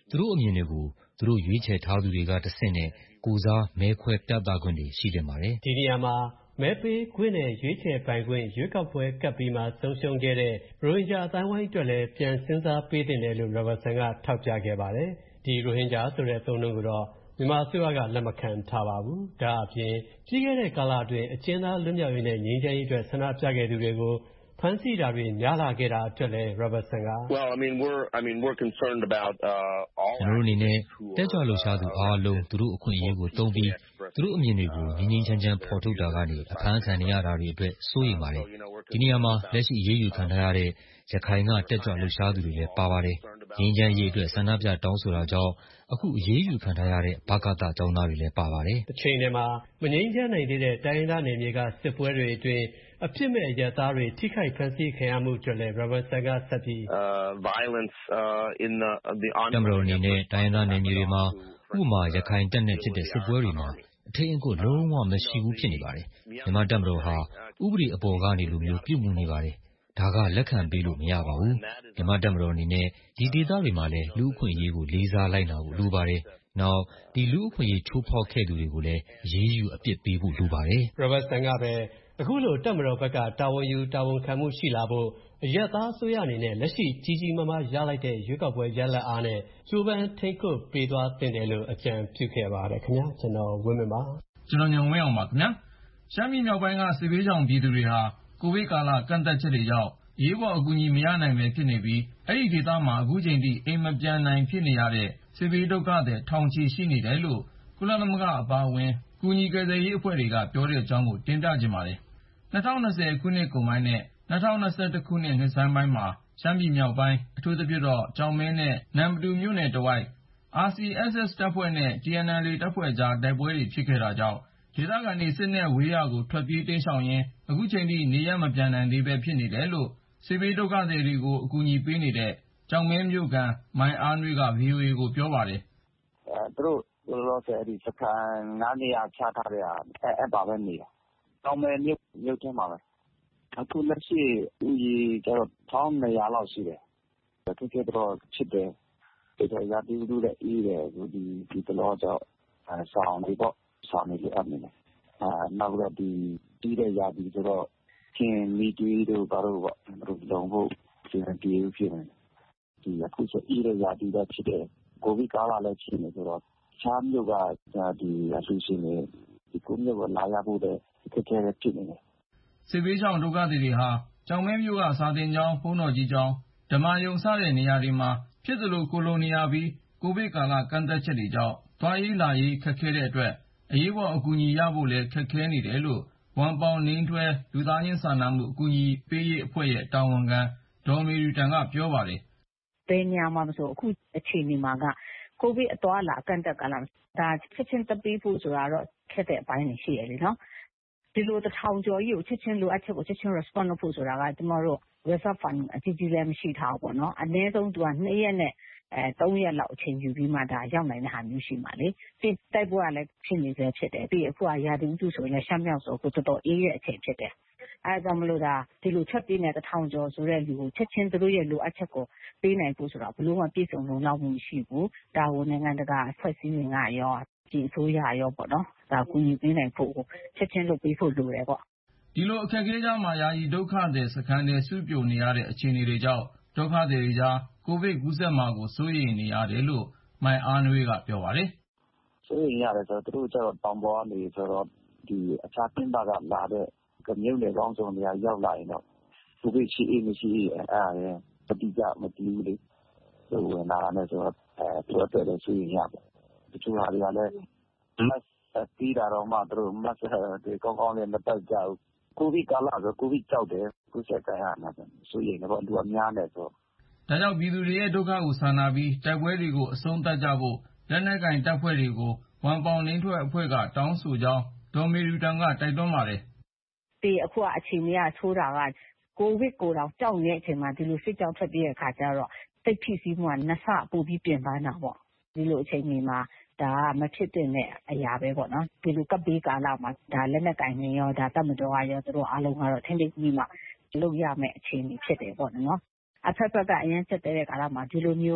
သူတို့အမြင်တွေကိုသူတို့ရွေးချယ်ထားသူတွေကတဆင့်နဲ့ကိုယ်စားမဲခွဲပြသခွင့်တွေရှိသင့်ပါတယ်။ဒီနေရာမှာမဲပေးခွင့်နဲ့ရွေးချယ်ပိုင်ခွင့်ရွေးကောက်ပွဲကပ်ပြီးမှဆုံးရှုံးခဲ့တဲ့ရိုဟင်ဂျာအတိုင်းဝိုင်းအတွက်လည်းပြန်စဉ်းစားပေးသင့်တယ်လို့ Robertson ကထောက်ပြခဲ့ပါတယ်။ဒီရိုဟင်ဂျာဆိုတဲ့အသုံးအနှုန်းကိုတော့မြန်မာအစိုးရကလက်မခံထားပါဘူး။ဒါအပြင်ကြီးခဲ့တဲ့ကာလအတွင်းအကျဉ်းသားလွတ်မြောက်ရေးနဲ့ငြိမ်းချမ်းရေးအတွက်ဆန္ဒပြခဲ့သူတွေကိုဖမ်းဆီးတာတွေများလာခဲ့တာအတွက်လည်း Robertson က Well, I mean, we're I mean, we're concerned about uh all ကျွန်တော်တို့အနေနဲ့တက်ကြွလှုပ်ရှားသူအားလုံးသူတို့အခွင့်အရေးကိုတုံးပြီးသူတို့အမြင်တွေကိုငြိမ်းငြိမ်းချမ်းချမ်းဖော်ထုတ်တာကနေအဖမ်းခံနေရတာတွေအတွက်စိုးရိမ်ပါတယ်။ဒီနေရာမှာလက်ရှိအရေးယူခံထားရတဲ့ရခိုင်ကတက်ကြွလှုပ်ရှားသူတွေလည်းပါပါတယ်။ငြိမ်းချမ်းရေးအတွက်ဆန္ဒပြတောင်းဆိုတာကြောင့်အခုအရေးယူခံထားရတဲ့ဘာကတကျောင်းသားတွေလည်းပါပါတယ်။တစ်ချိန်တည်းမှာမငြိမ်းချမ်းနိုင်သေးတဲ့တိုင်းရင်းသားနယ်မြေကစစ်ပွဲတွေအတွင်းအဖြစ်မဲ့ရသားတွေထိခိုက်ဖန်ဆီးခံရမှုအတွက်လည်း Robertson ကဆက်ပြီး violence uh in the the on တမတော်အနေနဲ့တိုင်းရင်းသားနယ်မြေတွေမှာဥပမာရခိုင်တပ်နဲ့ဖြစ်တဲ့စစ်ပွဲတွေမှာအထိန်အကွပ်လုံးဝမရှိဘူးဖြစ်နေပါတယ်။မြန်မာတပ်မတော်ဟာဥပဒေအပေါ်ကနေလိုမျိုးပြုမှုနေပါတယ်။ဒါကလက်ခံပေးလို့မရပါဘူး။မြန်မာတပ်မတော်အနေနဲ့ဒီဒေသတွေမှာလည်းလူ့အခွင့်အရေးကိုလေးစားလိုက်နာဖို့လိုပါတယ်။နောက်ဒီလူ့အခွင့်အရေးချိုးဖောက်ခဲ့သူတွေကိုလည်းအရေးယူအပြစ်ပေးဖို့လိုပါတယ်။ Robertson ကပဲအခုလိုတပ်မတော်ဘက်ကတာဝန်ယူတာဝန်ခံမှုရှိလာဖို့အရပ်သားအစိုးရအနေနဲ့လက်ရှိကြီးကြီးမားမားရလိုက်တဲ့ရွေးကောက်ပွဲရလဒ်အားနဲ့ကြိုးပမ်းထိန်းကွပ်ပေးသွားသင့်တယ်လို့အကြံပြုခဲ့ပါတယ်ခင်ဗျာကျွန်တော်ဝင်းမင်းပါကျွန်တော်ညံဝင်းအောင်ပါခင်ဗျာရှမ်းပြည်မြောက်ပိုင်းကစစ်ဘေးရှောင်ပြည်သူတွေဟာကိုဗစ်ကာလကန့်သက်ချက်တွေကြောင့်အရေးပေါ်အကူအညီမရနိုင်ပဲဖြစ်နေပြီးအဲ့ဒီဒေသမှာအခုချိန်ထိအိမ်မပြန်နိုင်ဖြစ်နေရတဲ့စစ်ဘေးဒုက္ခတွေထောင်ချီရှိနေတယ်လို့ကုလသမဂ္ဂအပါအဝင်ကူညီကယ်ဆယ်ရေးအဖွဲ့တွေကပြောတဲ့အကြောင်းကိုတင်ပြကြပါတယ်၂၀၂၀ခုနှစ်ကုန်ပိုင်းနဲ့၂၀၂၁ခုနှစ်နှစ်ဆန်းပိုင်းမှာရှမ်းပြည်မြောက်ပိုင်းအထူးသဖြင့်တော့ကြောင်မဲနဲ့နမ္မတူမြို့နယ်တဝိုက် အာစီအက်စ်အက်စ် တပ်ဖွဲ့နဲ့ တီအန်အယ်လ်အေ တပ်ဖွဲ့ကြားတိုက်ပွဲတွေဖြစ်ခဲ့တာကြောင့်ဒေသခံတွေစစ်နဲ့ဝေးရာကိုထွက်ပြေးတိမ်းရှောင်ရင်းအခုချိန်ထိနေရပ်မပြန်နိုင်သေးပဲဖြစ်နေတယ်လို့စစ်ဘေးဒုက္ခသည်တွေကိုအကူအညီပေးနေတဲ့ကြောင်မဲမြို့ခံမိုင်အားနွေးက ဗွီအိုအေ ကိုပြောပါတယ်။အဲသူတို့လောလောဆယ်ဒီစခန်းငါးနေရာချထားတဲ့ဟာအဲအဲ့ပါပဲနေတာ။ကြောင်မဲမြို့မြို့ထဲမှာပဲ။အခုလက်ရှိဦးကြီးကျတော့တစ်ထောင်နှစ်ရာလောက်ရှိတယ်။တကယ်တော့ချစ်တယ်။ဒီတော့ရာသီဥတုလည်းအေးတယ်ဒီဒီတလောကြောင့်အဲဆောင်းနေပေါ့ဆောင်းနေလို့အပ်နေတယ်။အဲနောက်တော့ဒီတီးတဲ့ရာသီဆိုတော့ချင်းမီတီတို့ဘာလို့ပေါ့တို့လုံဖို့ဒီတီးဖြစ်နေတယ်။ဒီအခုဆိုအေးတဲ့ရာသီတော့ဖြစ်တယ်။ကိုဗစ်ကာလလည်းဖြစ်နေဆိုတော့ချမ်းမြို့ကဒီအဆူရှင်နေဒီကုမြို့ကလာရဖို့တဲ့အခက်အခဲဖြစ်နေတယ်။စစ်ဘေးရှောင်ဒုက္ခသည်တွေဟာကြောင်မဲမြို့ကစာသင်ကျောင်းဘုန်းတော်ကြီးကျောင်းဓမ္မာယုံစတဲ့နေရာတွေမှာဖြစ်သလိုကိုလိုနေရပြီးကိုဗစ်ကာလကန့်သက်ချက်တွေကြောင့်သွားရေးလာရေးခက်ခဲတဲ့အတွက်အရေးပေါ်အကူအညီရဖို့လည်းခက်ခဲနေတယ်လို့ဝမ်ပေါင်နိန်းထွဲလူသားချင်းစာနာမှုအကူအညီပေးရေးအဖွဲ့ရဲ့တာဝန်ခံဒေါ်မေရီတန်ကပြောပါတယ်။ဘယ်နေရာမှာမဆိုအခုအချိန်ဒီမှာကကိုဗစ်အသွားလာအကန့်အသတ်ကလာဒါချက်ချင်းတပေးဖို့ဆိုတာတော့ခက်တဲ့အပိုင်းတွေရှိရလေနော်ဒီလိုတစ်ထောင်ကျော်ကြီးကိုချက်ချင်းလိုအပ်ချက်ကိုချက်ချင်း response လုပ်ဖို့ဆိုတာကကျမတို့ reserve fund အကြီးကြီးလည်းမရှိထားဘူးပေါ့နော်အနည်းဆုံးသူကနှစ်ရက်နဲ့အဲသုံးရက်လောက်အချိန်ယူပြီးမှဒါရောက်နိုင်တဲ့ဟာမျိုးရှိမှာလေပြီးတိုက်ပွဲကလည်းဖြစ်နေစေဖြစ်တယ်ပြီးအခုကရာသီဥတုဆိုရင်လည်းရှမ်းမြောက်ဆိုအခုတော်တော်အေးရဲ့အချိန်ဖြစ်တယ်အဲဒါကြောင့်မလို့ဒါဒီလိုချက်ပေးနေတဲ့တစ်ထောင်ကျော်ဆိုတဲ့လူကိုချက်ချင်းသူတို့ရဲ့လိုအပ်ချက်ကိုပေးနိုင်ဖို့ဆိုတော့ဘလို့မှပြည့်စုံလုံလောက်မှုမရှိဘူးဒါကိုနိုင်ငံတကာအဖွဲ့အစည်းတွေကရောဒီအစိုးရရောပေါ့နော်ဒါကူညီပေးနိုင်ဖို့ချက်ချင်းလုပ်ပေးဖို့လိုတယ်ပေါ့ဒီလိုအခက်အခဲကြားမှာယာယီဒုက္ခသည်စခန်းတွေစုပြုံနေရတဲ့အခြေအနေတွေကြောင့်ဒုက္ခသည်တွေကြားကိုဗစ်ကူးစက်မှာကိုစိုးရိမ်နေရတယ်လို့မိုင်အားနွေးကပြောပါတယ်။စိုးရိမ်ရတယ်ဆိုတော့သူတို့ကျတော့တောင်ပေါ်ကနေဆိုတော့ဒီအခြားပြင်ပကလာတဲ့ကမြို့နယ်ကောင်းဆောင်တွေကရောက်လာရင်တော့ကိုဗစ်ရှိအေးမရှိအေးအဲ့ဒါလည်းပဋိကြမတည်ဘူးလေ။ဆိုဝင်လာတယ်ဆိုတော့အဲသူတို့တဲ့စိုးရိမ်ရတယ်။တချို့ဟာတွေကလည်းမတ်တီးတာတော့မှသူတို့မတ်ဒီကောင်းကောင်းလေးမတက်ကြဘူးကိုဗစ်ကာလဆိုကိုဗစ်ကြောက်တယ်ကိုယ်ဆက်ကြရမှာဆိုရင်တော့လူအများနဲ့ဆိုဒါကြောင့်ပြည်သူတွေရဲ့ဒုက္ခကိုစာနာပြီးတိုက်ပွဲတွေကိုအဆုံးသတ်ကြဖို့လက်နက်ကင်တပ်ဖွဲ့တွေကိုဝမ်ပေါင်နှင်းထွက်အဖွဲ့ကတောင်းဆိုကြောင်းဒေါ်မေရီတန်ကတိုက်တွန်းပါတယ်။ဒီအခုအချိန်ကြီးကဆိုးတာကကိုဗစ်ကိုတော့ကြောက်နေတဲ့အချိန်မှာဒီလိုစစ်ကြောက်ထွက်ပြေးတဲ့အခါကျတော့စိတ်ဖြစ်စည်းမှုကနှစ်ဆပိုပြီးပြင်ပန်းတာပေါ့ဒီလိုအချိန်ကြီးမှာဒါကမဖြစ်တဲ့အရာပဲပေါ့နော်ဒီလိုကပ်ဘေးကာလမှာဒါလက်နက်ကင်နေရောဒါတပ်မတော်ကရောသူတို့အားလုံးကတော့ထိမ့်သိမ့်ပြီးမှလုပ်ရမယ့်အခြေအနေဖြစ်တယ်ပေါ့နော်အဖက်ဖက်ကအရင်ချက်တဲ့ကာလမှာဒီလိုမျိုး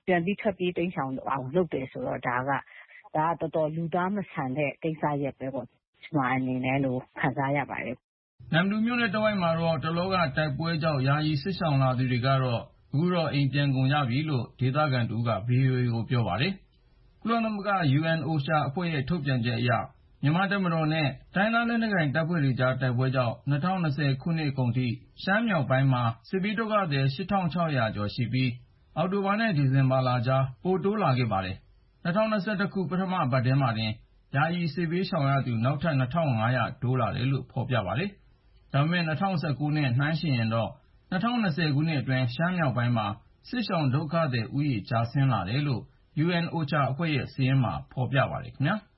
ပြန်ပြီးထွက်ပြေးတိမ်းရှောင်အောင်လုပ်တယ်ဆိုတော့ဒါကဒါကတော်တော်လူသားမဆန်တဲ့ကိစ္စရပ်ပဲပေါ့ကျွန်မအနေနဲ့လို့ခံစားရပါတယ်နမ်လူမျိုးနဲ့တဝိုက်မှာတော့တလောကတိုက်ပွဲကြောင့်ယာယီစစ်ဆောင်လာသူတွေကတော့အခုတော့အိမ်ပြန်ကုန်ကြပြီလို့ဒေသခံတူက ဗွီအိုအေ ကိုပြောပါတယ်ကုလသမဂ္ဂ ယူအန် အိုရှာ အဖွဲ့ရဲ့ထုတ်ပြန်ချက်အရမြန်မာတပ်မတော်နဲ့တိုင်းသားလက်နက်ကိုင်တပ်ဖွဲ့တွေကြားတိုက်ပွဲကြောင့်၂၀၂၀ခုနှစ်ကုန်ထိရှမ်းမြောက်ပိုင်းမှာစစ်ဘေးဒုက္ခသည် ရှစ်ထောင်ခြောက်ရာကျော်ရှိပြီးအောက်တိုဘာနဲ့ဒီဇင်ဘာလကြားပိုတိုးလာခဲ့ပါတယ်။၂၀၂၁ခုပထမပတ်ထဲမှာတင်ယာယီစစ်ဘေးရှောင်ရသူနောက်ထပ် နှစ်ထောင်ငါးရာတိုးလာတယ်လို့ဖော်ပြပါတယ်။ဒါပေမဲ့၂၀၁၉နဲ့နှိုင်းယှဉ်ရင်တော့၂၀၂၀ခုနှစ်အတွင်းရှမ်းမြောက်ပိုင်းမှာစစ်ရှောင်ဒုက္ခသည်ဦးရေကျဆင်းလာတယ်လို့ ယူအန် အိုချာ အဖွဲ့ရဲ့စာရင်းမှာဖော်ပြပါတယ်ခင်ဗျာ။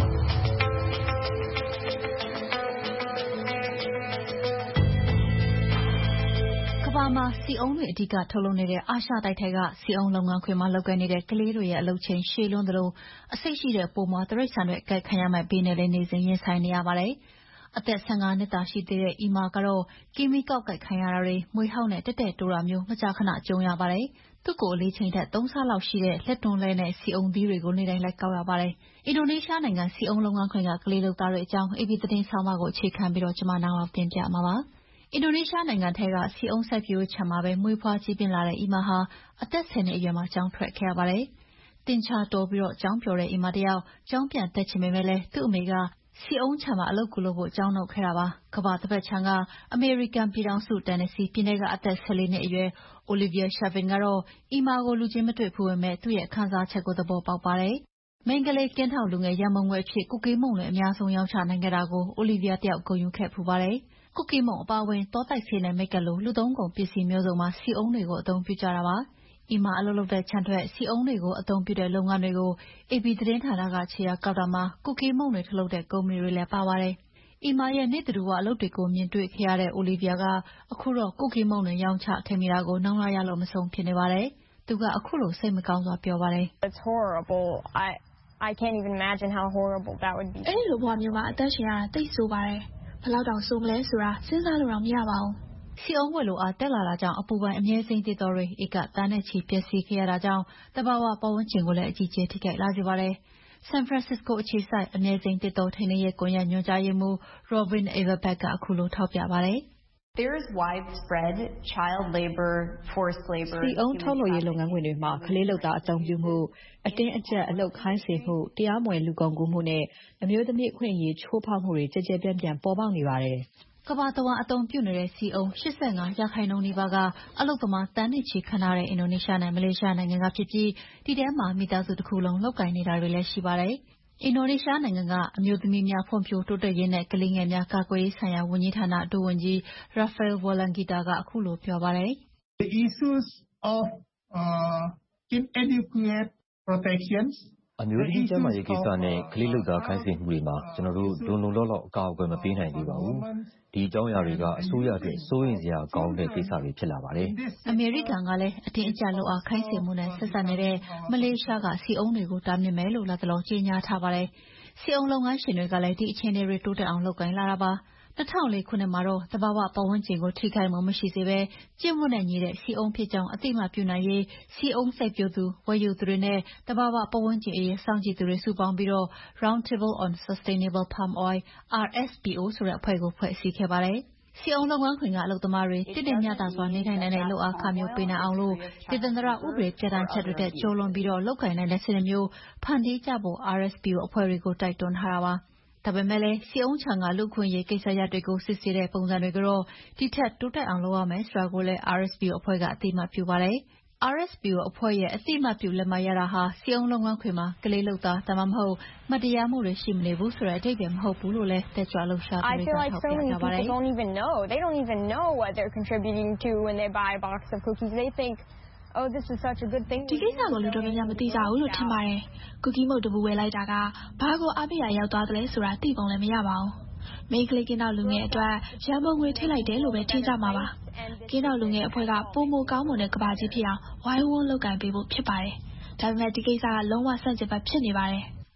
ကမ္ဘာမှာစီအုံးတွေအဓိကထုတ်လုပ်နေတဲ့အာရှတိုက်ထဲကစီအုံးလုပ်ငန်းခွင်မှာလုပ်ကိုင်နေတဲ့ကလေးတွေရဲ့အလုပ်ချိန်ရှည်လွန်းသလိုအစိတ်ရှိတဲ့ပိုမွားတိရစ္ဆာန်တွေအကဲခံရမယ့်ဘေးနဲ့လည်းနေစဉ်ရင်ဆိုင်နေရပါတယ်။အသက်ဆယ်ငါးနှစ်သာရှိသေးတဲ့အီမာကတော့ကီမီကောက်ကိုက်ခံရတာတွေမွေးဟောက်နဲ့တက်တက်တိုးတာမျိုးမကြာခဏကြုံရပါတယ်။သူ့ကိုအလေးချိန်ထက်သုံးဆလောက်ရှိတဲ့လက်တွန်းလဲနဲ့စီအုံးသီးတွေကိုနေတိုင်းလိုက်ကောက်ရပါတယ်။အင်ဒိုနီးရှားနိုင်ငံစီအုံးလုပ်ငန်းခွင်ကကလေးလုပ်သားတွေအကြောင်းအေဘီသတင်းဆောင်းပါးကိုအခြေခံပြီးတော့ကျွန်မနားတော်တင်ပြမှာပါ။အင်ဒိုနီးရှားနိုင်ငံထဲကစီအုံးစိုက်ပျိုးရေးခြံမှာပဲမွေးဖွားကြီးပြင်းလာတဲ့အီမာဟာအသက်ဆယ်နှစ်အရွယ်မှာကျောင်းထွက်ခဲ့ရပါတယ်။တင်ချာတော်ပြီးတော့ကျောင်းပျော်တဲ့အီမာတယောက်ကျောင်းပြန်တက်ချင်ပေမဲ့လည်းသူ့အမေကစီအုံးခြံမှာအလုပ်ကူလုပ်ဖို့ကျောင်းနှုတ်ခဲ့တာပါ။ကမ္ဘာတစ်ပတ်ခြမ်းကအမေရိကန်ပြည်ထောင်စုတန်နစီပြည်နယ်ကအသက်ဆယ်လေးနှစ်အရွယ် Olivia Shavin ကတော့အီမာကိုလူချင်းမတွေ့ဖူးပေမဲ့သူ့ရဲ့ခံစားချက်ကိုသဘောပေါက်ပါတယ်။မိန်းကလေးကင်းထောက်လူငယ်ရန်ပုံငွေအဖြစ်ကုကီးမုန့်တွေအများဆုံးရောင်းချနိုင်ခဲ့တာကို Olivia တယောက်ဂုဏ်ယူခဲ့ဖူးပါတယ်။ကုကီးမုန့်အပါအဝင်တောတိုက်ဆေးနဲ့မိတ်ကပ်လိုလူသုံးကုန်ပစ္စည်းမျိုးစုံမှာစီအုံးတွေကိုအသုံးပြုကြတာပါ။အီမာအလုပ်လုပ်တဲ့ခြံထွက်စီအုံးတွေကိုအသုံးပြုတဲ့လုပ်ငန်းတွေကိုအေဘီသတင်းဌာနကခြေရာကောက်တာမှာကုကီးမုန့်တွေထုတ်လုပ်တဲ့ကုမ္ပဏီတွေလည်းပါပါတယ်။အီမာရဲ့နေ့တဓူဝအလုပ်တွေကိုမြင်တွေ့ခဲ့ရတဲ့ Olivia ကအခုတော့ကုကီးမုန့်တွေရောင်းချခဲ့မိတာကိုနှောင်းလာရလို့မဆုံးဖြစ်နေပါတယ်။သူကအခုလိုစိတ်မကောင်းစွာပြောပါတယ်။ It's horrible. I I can't even imagine how horrible that would be. အဲ့ဒီလိုဘဝမျိုးမှာအသက်ရှင်ရတာသိဆိုးပါတယ်။ဘယ်လောက်တောင်ဆိုးမလဲဆိုတာစဉ်းစားလို့တော့မရပါဘူး။စီအုံးဝယ်လိုအားတက်လာတာကြောင့်အပူပိုင်းအမြဲစိမ့်သစ်တော်တွေဧကတန်းနဲ့ချီပျက်စီးခဲ့ရတာကြောင့်တဘာဝပတ်ဝန်းကျင်ကိုလည်းအကြီးကျယ်ထိခိုက်လာစေပါတယ်။ San Francisco အခြေစိုက်အမြဲစိမ့်သစ်တော်ထိန်းသိမ်းရေးကွန်ရက်ညွှန်ကြားရေးမှူး Robin Averbeck ကအခုလိုထောက်ပြပါတယ်။ There is widespread child labor, forced labor. စီအုံးထုတ်လုပ်ရေးလုပ်ငန်းခွင်တွေမှာကလေးလုပ်သားအသုံးပြုမှုအတင်းအကျပ်အလုပ်ခိုင်းစေမှုတရားမဝင်လူကုန်ကူးမှုနဲ့အမျိုးသမီးအခွင့်အရေးချိုးဖောက်မှုတွေကြကြပြန့်ပြန့်ပေါ်ပေါက်နေပါတယ်။ကမ္ဘာတဝန်းအသုံးပြုနေတဲ့စီအုံး၈၅ရာခိုင်နှုန်းနီးပါးကအလုပ်သမားတန်းနဲ့ချီခန့်ထားတဲ့အင်ဒိုနီးရှားနဲ့မလေးရှားနိုင်ငံကဖြစ်ပြီးဒီထဲမှာမိသားစုတစ်ခုလုံးလုပ်ကိုင်နေတာတွေလည်းရှိပါတယ်။အင်ဒိုနီးရှားနိုင်ငံကအမျိုးသမီးများဖွံ့ဖြိုးတိုးတက်ရေးနဲ့ကလေးငယ်များကာကွယ်ရေးဆိုင်ရာဝန်ကြီးဌာနဒုဝန်ကြီး Rafael Wolangita ကအခုလိုပြောပါတယ်။ The issues of uh, inadequate protections အမျိုးသမီးကျန်းမာရေးကိစ္စနဲ့ကလေးလုပ်သားခိုင်းစေမှုတွေမှာကျွန်တော်တို့လုံလုံလောက်လောက်အကာအကွယ်မပေးနိုင်သေးပါဘူး။ဒီအကြောင်းအရာတွေကအစိုးရအတွက်စိုးရိမ်စရာကောင်းတဲ့ကိစ္စတွေဖြစ်လာပါတယ်။အမေရိကန်ကလည်းအတင်းအကျပ်လုပ်အားခိုင်းစေမှုနဲ့ဆက်စပ်နေတဲ့မလေးရှားကစီအုံးတွေကိုတားမြစ်မယ်လို့လတ်တလောကြေညာထားပါတယ်။စီအုံးလုပ်ငန်းရှင်တွေကလည်းဒီအခြေအနေတွေတိုးတက်အောင်လုပ်ကိုင်လာတာပါ။၂၀၀၄ခုနှစ်မှာတော့သဘာဝပတ်ဝန်းကျင်ကိုထိခိုက်မှုမရှိစေဘဲကျင့်ဝတ်နဲ့ညီတဲ့စီအုံးဖြစ်ကြောင်းအသိအမှတ်ပြုနိုင်ရေးစီအုံးစိုက်ပျိုးသူဝယ်ယူသူတွေနဲ့သဘာဝပတ်ဝန်းကျင်အရေးစောင့်ကြည့်သူတွေစုပေါင်းပြီး Round Table on Sustainable Palm Oil R S P O ဆိုတဲ့အဖွဲ့ကိုဖွဲ့စည်းခဲ့ပါတယ်။စီအုံးလုပ်ငန်းခွင်ကအလုပ်သမားတွေတည်တည်မျှတစွာနေထိုင်နိုင်တဲ့လုပ်အားခမျိုးပေးနိုင်အောင်လို့ဒေသန္တရဥပဒေပြဋ္ဌာန်းချက်တွေနဲ့ကျော်လွန်ပြီးလုပ်ကိုင်နိုင်တဲ့စနစ်မျိုးဖန်တီးကြဖို့ R S P O အဖွဲ့တွေကိုတိုက်တွန်းထားတာပါ။ဒါပေမဲ့လည်းစီအုံးခြံကလူ့အခွင့်အရေးကိစ္စရပ်တွေကိုစစ်ဆေးတဲ့ပုံစံတွေကိုတော့ဒီထက်တိုးတက်အောင်လုပ်ရမယ်ဆိုတာကိုလည်း R S P O အဖွဲ့ကအသိအမှတ်ပြုပါတယ်။ R S P O အဖွဲ့ရဲ့အသိအမှတ်ပြုလက်မှတ်ရတာဟာစီအုံးလုပ်ငန်းခွင်မှာကလေးလုပ်သားဒါမှမဟုတ်မတရားမှုတွေရှိမနေဘူးဆိုတဲ့အဓိပ္ပာယ်မဟုတ်ဘူးလို့လည်းတက်ကြွလှုပ်ရှားသူတွေကထောက်ပြကြပါတယ်။ They don't even know. They don't even know what they're contributing to when they buy a box of cookies. They think oh this is such a good thing. ဒီကိစ္စကိုလူတော်များများမသိကြဘူးလို့ထင်ပါတယ်။ကူကီးမုတ်တပူဝယ်လိုက်တာကဘာကိုအားပေးရရောက်သွားတယ်လဲဆိုတာသိပုံလည်းမရပါဘူး။မိန်းကလေးကင်းတော့လူငယ်အတွက်ရန်ပုံငွေထိလိုက်တယ်လို့ပဲထင်ကြမှာပါ။ကင်းတော့လူငယ်အဖွဲ့ကပုံမကောင်းမွန်တဲ့ကဘာကြီးဖြစ်အောင်ဝိုင်းဝန်းလုပ်ကင်ပေးဖို့ဖြစ်ပါတယ်။ဒါပေမဲ့ဒီကိစ္စကလုံးဝဆန့်ကျင်ဘက်ဖြစ်နေပါတယ်။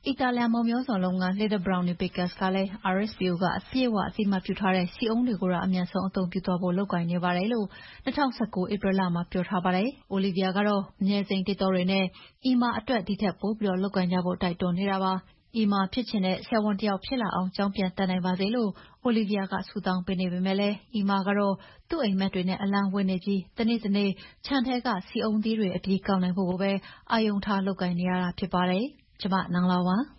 အီတာလျန်မုံမျိုးစုံလုပ်ငန်း Little Brownie Bakers ကလည်း အာရ် အက်စ် ပီ အို ကအပြည့်အဝအသိအမှတ်ပြုထားတဲ့ဆီအုန်းတွေကိုသာအမြန်ဆုံးအသုံးပြုသွားဖို့လုပ်ကိုင်နေပါတယ်လို့၂၀၁၉ ဧပြီလမှာပြောထားပါတယ်။ Olivia ကတော့အမြဲစိမ်းသစ်တောတွေနဲ့ Emma အတွက်ဒီထက်ပိုပြီးလုပ်ကိုင်ကြဖို့တိုက်တွန်းနေတာပါ။ Emma ဖြစ်ချင်တဲ့ဆရာဝန်တယောက်ဖြစ်လာအောင်ကျောင်းပြန်တက်နိုင်ပါစေလို့ Olivia ကဆုတောင်းပေးနေပေမဲ့လည်း Emma ကတော့သူ့အိပ်မက်တွေနဲ့အလှမ်းဝေးနေပြီးတနေ့တနေ့ခြံထဲကဆီအုန်းသီးတွေအပြီးကောက်နိုင်ဖို့ကိုပဲအာရုံထားလုပ်ကိုင်နေရတာဖြစ်ပါတယ်။ကျမနန်းလောင်ဝ်ပါ။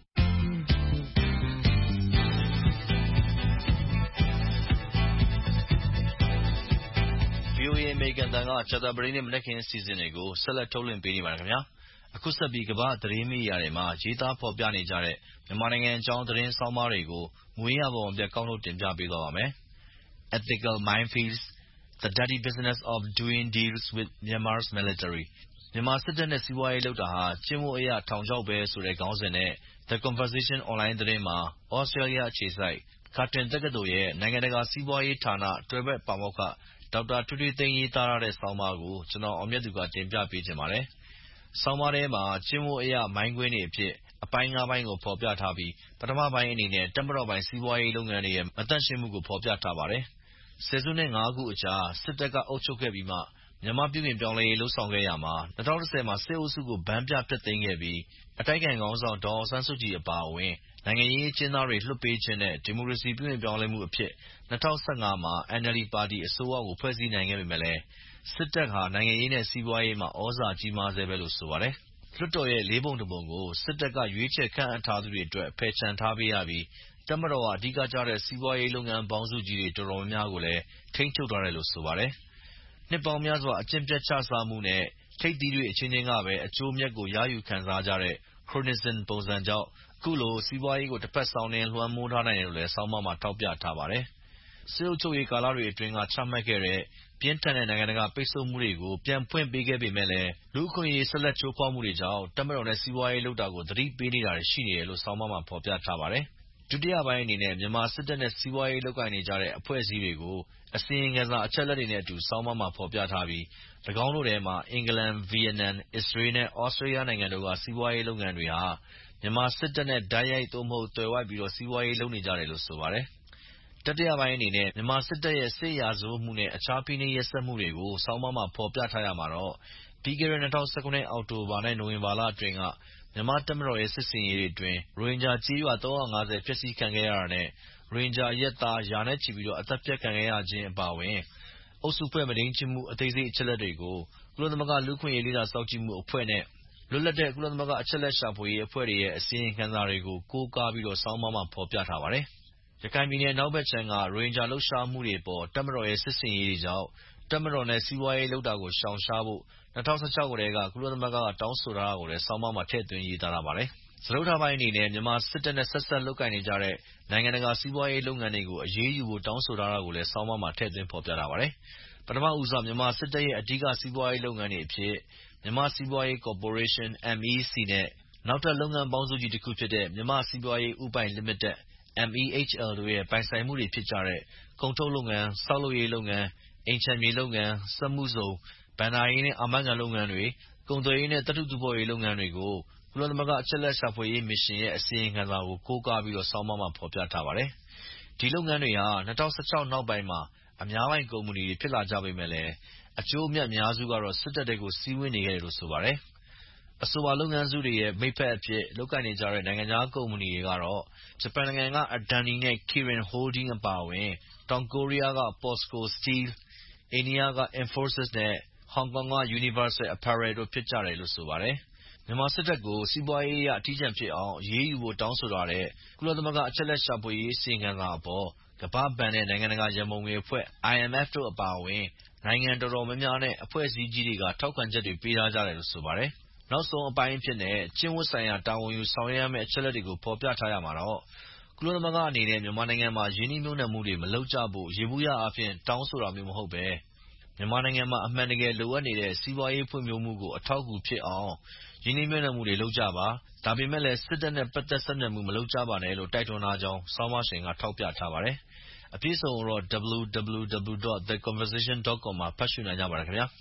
ဗွီအိုအေ အမေရိကန်အသံကကြာသပတေးနေ့မနက်ခင်းအစီအစဉ်တွေကိုဆက်လက်ထုတ်လွှင့်ပေးနေပါတယ်ခင်ဗျာ။အခုဆက်ပြီးကမ္ဘာ့သတင်းမီဒီယာတွေမှာရေးသားဖော်ပြနေကြတဲ့မြန်မာနိုင်ငံအကြောင်းသတင်းဆောင်းပါးတွေကိုမွေးရာပါမပြတ်ကောက်နှုတ်တင်ပြပေးသွားပါမယ်။ Ethical Minefields: The Dirty Business of Doing Deals with Myanmar's Military မြန်မာစစ်တပ်နဲ့စီးပွားရေးလုပ်တာဟာကျင့်ဝတ်အရထောင်ချောက်ပဲဆိုတဲ့ခေါင်းစဉ်နဲ့ The Conversation အွန်လိုင်းသတင်းမှာဩစတြေးလျအခြေစိုက် Curtin တက္ကသိုလ်ရဲ့နိုင်ငံတကာစီးပွားရေးဌာနတွဲဘက်ပါမောက္ခဒေါက်တာထွေးထွေးသိန်းရေးသားထားတဲ့ဆောင်းပါးကိုကျွန်တော်အောင်မြတ်သူကတင်ပြပေးချင်ပါတယ်။ဆောင်းပါးထဲမှာကျင့်ဝတ်အရမိုင်းကွင်းတွေအဖြစ်အပိုင်းငါးပိုင်းကိုဖော်ပြထားပြီးပထမပိုင်းအနေနဲ့တပ်မတော်ပိုင်စီးပွားရေးလုပ်ငန်းတွေရဲ့မသန့်ရှင်းမှုကိုဖော်ပြထားပါတယ်။ဆယ်စုနှစ်ငါးခုအကြာစစ်တပ်ကအုပ်ချုပ်ခဲ့ပြီးမှမြန်မာပြုပြင်ပြောင်းလဲရေးလုပ်ဆောင်ခဲ့ရာမှာ၂၀၁၀မှာစစ်အုပ်စုကိုဗန်းပြဖျက်သိမ်းခဲ့ပြီးအတိုက်အခံခေါင်းဆောင်ဒေါ်အောင်ဆန်းစုကြည်အပါအဝင်နိုင်ငံရေးအကျဉ်းသားတွေလွှတ်ပေးခြင်းနဲ့ဒီမိုကရေစီပြုပြင်ပြောင်းလဲမှုအဖြစ်၂၀၁၅မှာ အန်အယ်လ်ဒီ ပါတီအစိုးရကိုဖွဲ့စည်းနိုင်ခဲ့ပေမယ့်စစ်တပ်ဟာနိုင်ငံရေးနဲ့စီးပွားရေးမှာဩဇာကြီးမားဆဲပဲလို့ဆိုပါတယ်။လွှတ်တော်ရဲ့လေးပုံတစ်ပုံကိုစစ်တပ်ကရွေးချယ်ခန့်အပ်ထားသူတွေအတွက်ဖယ်ချန်ထားပေးရပြီးတပ်မတော်ဟာအဓိကကျတဲ့စီးပွားရေးလုပ်ငန်းပေါင်းစုကြီးတွေတော်တော်များများကိုလည်းထိန်းချုပ်ထားတယ်လို့ဆိုပါတယ်။နှစ်ပေါင်းများစွာအကျင့်ပျက်ခြစားမှုနဲ့ထိပ်သီးတွေအချင်းချင်းကပဲအကျိုးအမြတ်ကိုရယူခံစားကြတဲ့ cronyism ပုံစံကြောင့်အခုလိုစီးပွားရေးကိုတစ်ဖက်စောင်းနင်းလွှမ်းမိုးထားနိုင်တယ်လို့လည်းဆောင်းပါးမှာထောက်ပြထားပါတယ်။စစ်အုပ်ချုပ်ရေးကာလတွေအတွင်းကချမှတ်ခဲ့တဲ့ပြင်းထန်တဲ့နိုင်ငံတကာပိတ်ဆို့မှုတွေကိုပြန်ဖွင့်ပေးခဲ့ပေမဲ့လည်းလူ့အခွင့်အရေးဆက်လက်ချိုးဖောက်မှုတွေကြောင့်တပ်မတော်နဲ့စီးပွားရေးလုပ်တာကိုသတိပေးနေတာတွေရှိနေတယ်လို့ဆောင်းပါးမှာဖော်ပြထားပါတယ်။ဒုတိယပိုင်းအနေနဲ့မြန်မာစစ်တပ်နဲ့စီးပွားရေးလုပ်ကိုင်နေကြတဲ့အဖွဲ့အစည်းတွေကိုအစီရင်ခံစာအချက်အလက်တွေနဲ့အတူဆောင်းပါးမှာဖော်ပြထားပြီး၎င်းတို့ထဲမှာအင်္ဂလန်၊ဗီယက်နမ်၊အစ္စရေးနဲ့ဩစတြေးလျနိုင်ငံတို့ကစီးပွားရေးလုပ်ငန်းတွေဟာမြန်မာစစ်တပ်နဲ့တိုက်ရိုက်သို့မဟုတ်သွယ်ဝိုက်ပြီးစီးပွားရေးလုပ်နေကြတယ်လို့ဆိုပါတယ်။တတိယပိုင်းအနေနဲ့မြန်မာစစ်တပ်ရဲ့စစ်ရာဇဝတ်မှုနဲ့အခြားဖိနှိပ်ရက်စက်မှုတွေကိုဆောင်းပါးမှာဖော်ပြထားရမှာတော့ပြီးခဲ့တဲ့၂၀၁၇အောက်တိုဘာနဲ့နိုဝင်ဘာလအတွင်းကမြန်မာတပ်မတော်ရဲ့စစ်ဆင်ရေးတွေအတွင်းရိုဟင်ဂျာကျေးရွာသုံးရာငါးဆယ်ဖျက်ဆီးခံခဲ့ရတာနဲ့ရိုဟင်ဂျာအရပ်သားရာနဲ့ချီပြီးအသတ်ဖြတ်ခံခဲ့ရခြင်းအပါအဝင်အုပ်စုဖွဲ့မုဒိမ်းကျင့်မှုအသေးစိတ်အချက်အလက်တွေကိုကုလသမဂ္ဂလူ့အခွင့်အရေးလေ့လာစောင့်ကြည့်မှုအဖွဲ့နဲ့လွတ်လပ်တဲ့ကုလသမဂ္ဂအချက်အလက်ရှာဖွေရေးအဖွဲ့တွေရဲ့အစီရင်ခံစာတွေကိုကိုးကားပြီးဆောင်းပါးမှာဖော်ပြထားပါတယ်။ရခိုင်ပြည်နယ်အနောက်ဘက်ခြမ်းကရိုဟင်ဂျာလှုပ်ရှားမှုတွေအပေါ်တပ်မတော်ရဲ့စစ်ဆင်ရေးတွေကြောင့်တပ်မတော်နဲ့စီးပွားရေးလုပ်တာကိုရှောင်ရှားဖို့၂၀၁၆ကတည်းကကုလသမဂ္ဂကတောင်းဆိုထားတာကိုလည်းဆောင်းပါးမှာထည့်သွင်းရေးသားထားပါတယ်။စတုတ္ထပိုင်းအနေနဲ့မြန်မာစစ်တပ်နဲ့ဆက်စပ်လုပ်ကိုင်နေကြတဲ့နိုင်ငံတကာစီးပွားရေးလုပ်ငန်းတွေကိုအရေးယူဖို့တောင်းဆိုထားတာကိုလည်းဆောင်းပါးမှာထည့်သွင်းဖော်ပြထားပါတယ်။ပထမဦးစွာမြန်မာစစ်တပ်ရဲ့အဓိကစီးပွားရေးလုပ်ငန်းတွေအဖြစ်မြန်မာစီးပွားရေးကော်ပိုရေးရှင်း M E C နဲ့နောက်ထပ်လုပ်ငန်းပေါင်းစုကြီးတစ်ခုဖြစ်တဲ့မြန်မာစီးပွားရေးဦးပိုင်လီမိတက် M E H L တို့ရဲ့ပိုင်ဆိုင်မှုတွေဖြစ်ကြတဲ့ကုန်ထုတ်လုပ်ငန်း၊ဆောက်လုပ်ရေးလုပ်ငန်း၊အိမ်ခြံမြေလုပ်ငန်း၊စက်မှုဇုံ၊ဘဏ္ဍာရေးနဲ့အာမခံလုပ်ငန်းတွေ၊ကုန်သွယ်ရေးနဲ့သတ္တုတူးဖော်ရေးလုပ်ငန်းတွေကိုကုလသမဂ္ဂအချက်အလက်ရှာဖွေရေးမစ်ရှင်ရဲ့အစီရင်ခံစာကိုကိုးကားပြီးဆောင်းပါးမှာဖော်ပြထားပါတယ်။ဒီလုပ်ငန်းတွေဟာ၂၀၁၆နောက်ပိုင်းမှာအများပိုင်ကုမ္ပဏီတွေဖြစ်လာကြပေမဲ့လည်းအကျိုးအမြတ်အများစုကတော့စစ်တပ်ထဲကိုစီးဝင်နေခဲ့တယ်လို့ဆိုပါတယ်။အဆိုပါလုပ်ငန်းစုတွေရဲ့မိတ်ဖက်အဖြစ်လုပ်ကိုင်နေကြတဲ့နိုင်ငံခြားကုမ္ပဏီတွေကတော့ဂျပန်နိုင်ငံက Adani နဲ့ Kirin Holding အပါအဝင်တောင်ကိုရီးယားက Posco Steel ၊အိန္ဒိယက Infosys နဲ့ဟောင်ကောင်က Universal Apparel တို့ဖြစ်ကြတယ်လို့ဆိုပါတယ်။မြန်မာစစ်တပ်ကိုစီးပွားရေးအရအထီးကျန်ဖြစ်အောင်အရေးယူဖို့တောင်းဆိုထားတဲ့ကုလသမဂ္ဂအချက်အလက်ရှာဖွေရေးအစီရင်ခံစာအပေါ်ကမ္ဘာ့ဘဏ်နဲ့နိုင်ငံတကာရန်ပုံငွေအဖွဲ့ I M F တို့အပါအဝင်နိုင်ငံတော်တော်များများနဲ့အဖွဲ့အစည်းကြီးတွေကထောက်ခံချက်တွေပေးထားကြတယ်လို့ဆိုပါတယ်။နောက်ဆုံးအပိုင်းအဖြစ်နဲ့ကျင့်ဝတ်ဆိုင်ရာတာဝန်ယူဆောင်ရွက်ရမယ့်အချက်အလက်တွေကိုဖော်ပြထားရမှာတော့ကုလသမဂ္ဂအနေနဲ့မြန်မာနိုင်ငံမှာယင်းနှိမ့်မြုပ်နှံမှုတွေမလုပ်ကြဖို့ယေဘုယျအားဖြင့်တောင်းဆိုတာမျိုးမဟုတ်ပဲမြန်မာနိုင်ငံမှာအမှန်တကယ်လိုအပ်နေတဲ့စီးပွားရေးဖွံ့ဖြိုးမှုကိုအထောက်အကူဖြစ်အောင်ယင်းနှိမ့်မြုပ်နှံမှုတွေလုပ်ကြပါဒါပေမဲ့လည်းစစ်တပ်နဲ့ပတ်သက်ဆက်နွယ်မှုမလုပ်ကြပါနဲ့လို့တိုက်တွန်းထားကြောင်းဆောင်းပါးရှင်ကထောက်ပြထားပါတယ်။အပြည့်အစုံကိုတော့ double-u double-u double-u dot the conversation dot com မှာဖတ်ရှုနိုင်ကြပါတယ်ခင်ဗျာ။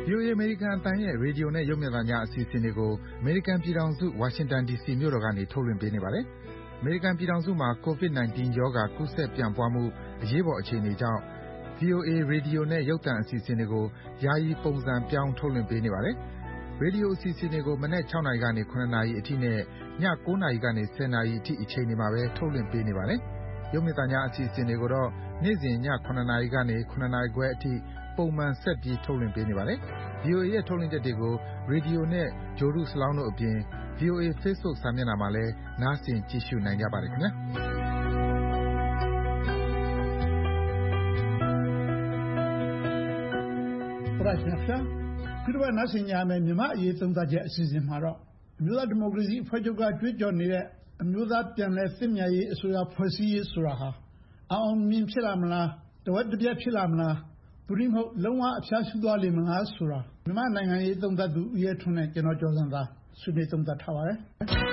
ဗွီအိုအေ အမေရိကန်အသံရဲ့ရေဒီယိုနဲ့ရုပ်မြင်သံကြားအစီအစဉ်တွေကိုအမေရိကန်ပြည်ထောင်စုဝါရှင်တန်ဒီစီမြို့တော်ကနေထုတ်လွှင့်ပေးနေပါတယ်။အမေရိကန်ပြည်ထောင်စုမှာ ကိုဗစ် ၁၉ ရောဂါကူးစက်ပြန့်ပွားမှုအရေးပေါ်အခြေအနေကြောင့် ဗွီအိုအေ ရေဒီယိုနဲ့ရုပ်သံအစီအစဉ်တွေကိုယာယီပုံစံပြောင်းထုတ်လွှင့်ပေးနေပါတယ်။ရေဒီယိုအစီအစဉ်တွေကိုမနက် ၆ နာရီကနေ ၇ နာရီအထိနဲ့ည ၉ နာရီကနေ ၁၀ နာရီအထိအချိန်တွေမှာပဲထုတ်လွှင့်ပေးနေပါတယ်။ရုပ်မြင်သံကြားအစီအစဉ်တွေကိုတော့နေ့စဉ်ည ၇ နာရီကနေ ၇ နာရီခွဲအထိပုံမှန်ဆက်ပြီးထုတ်လွှင့်ပေးနေပါတယ်။ ဗွီအိုအေရဲ့ထုတ်လွှင့်ချက်တွေကိုရေဒီယိုနဲ့ဂြိုလ်တုစလောင်းတို့အပြင် ဗွီအိုအေ Facebook စာမျက်နှာမှာလည်းနားဆင်ကြည့်ရှုနိုင်ကြပါတယ်ခင်ဗျာ။ပရရှင်ဖျားခုတော့နားဆင်ကြမယ်မြမအရေးသုံးသပ်ချက်အစီအစဉ်မှာတော့အမျိုးသားဒီမိုကရေစီအဖွဲ့ချုပ်ကကြွေးကြော်နေတဲ့အမျိုးသားပြန်လည်သင့်မြတ်ရေးအစိုးရဖွဲ့စည်းရေးဆိုတာဟာအောင်မြင်ဖြစ်လာမလားတဝက်တစ်ပြက်ဖြစ်လာမလားဘုရင်မဟုတ်လုံးဝအဖျားဆူသွားလိမ့်မလားဆိုတာမြန်မာနိုင်ငံရေးသုံးသပ်သူဦးရဲထွန်းနဲ့ကျွန်တော်ကျော်စံသာဆွေးနွေးသုံးသပ်ထားပါတယ်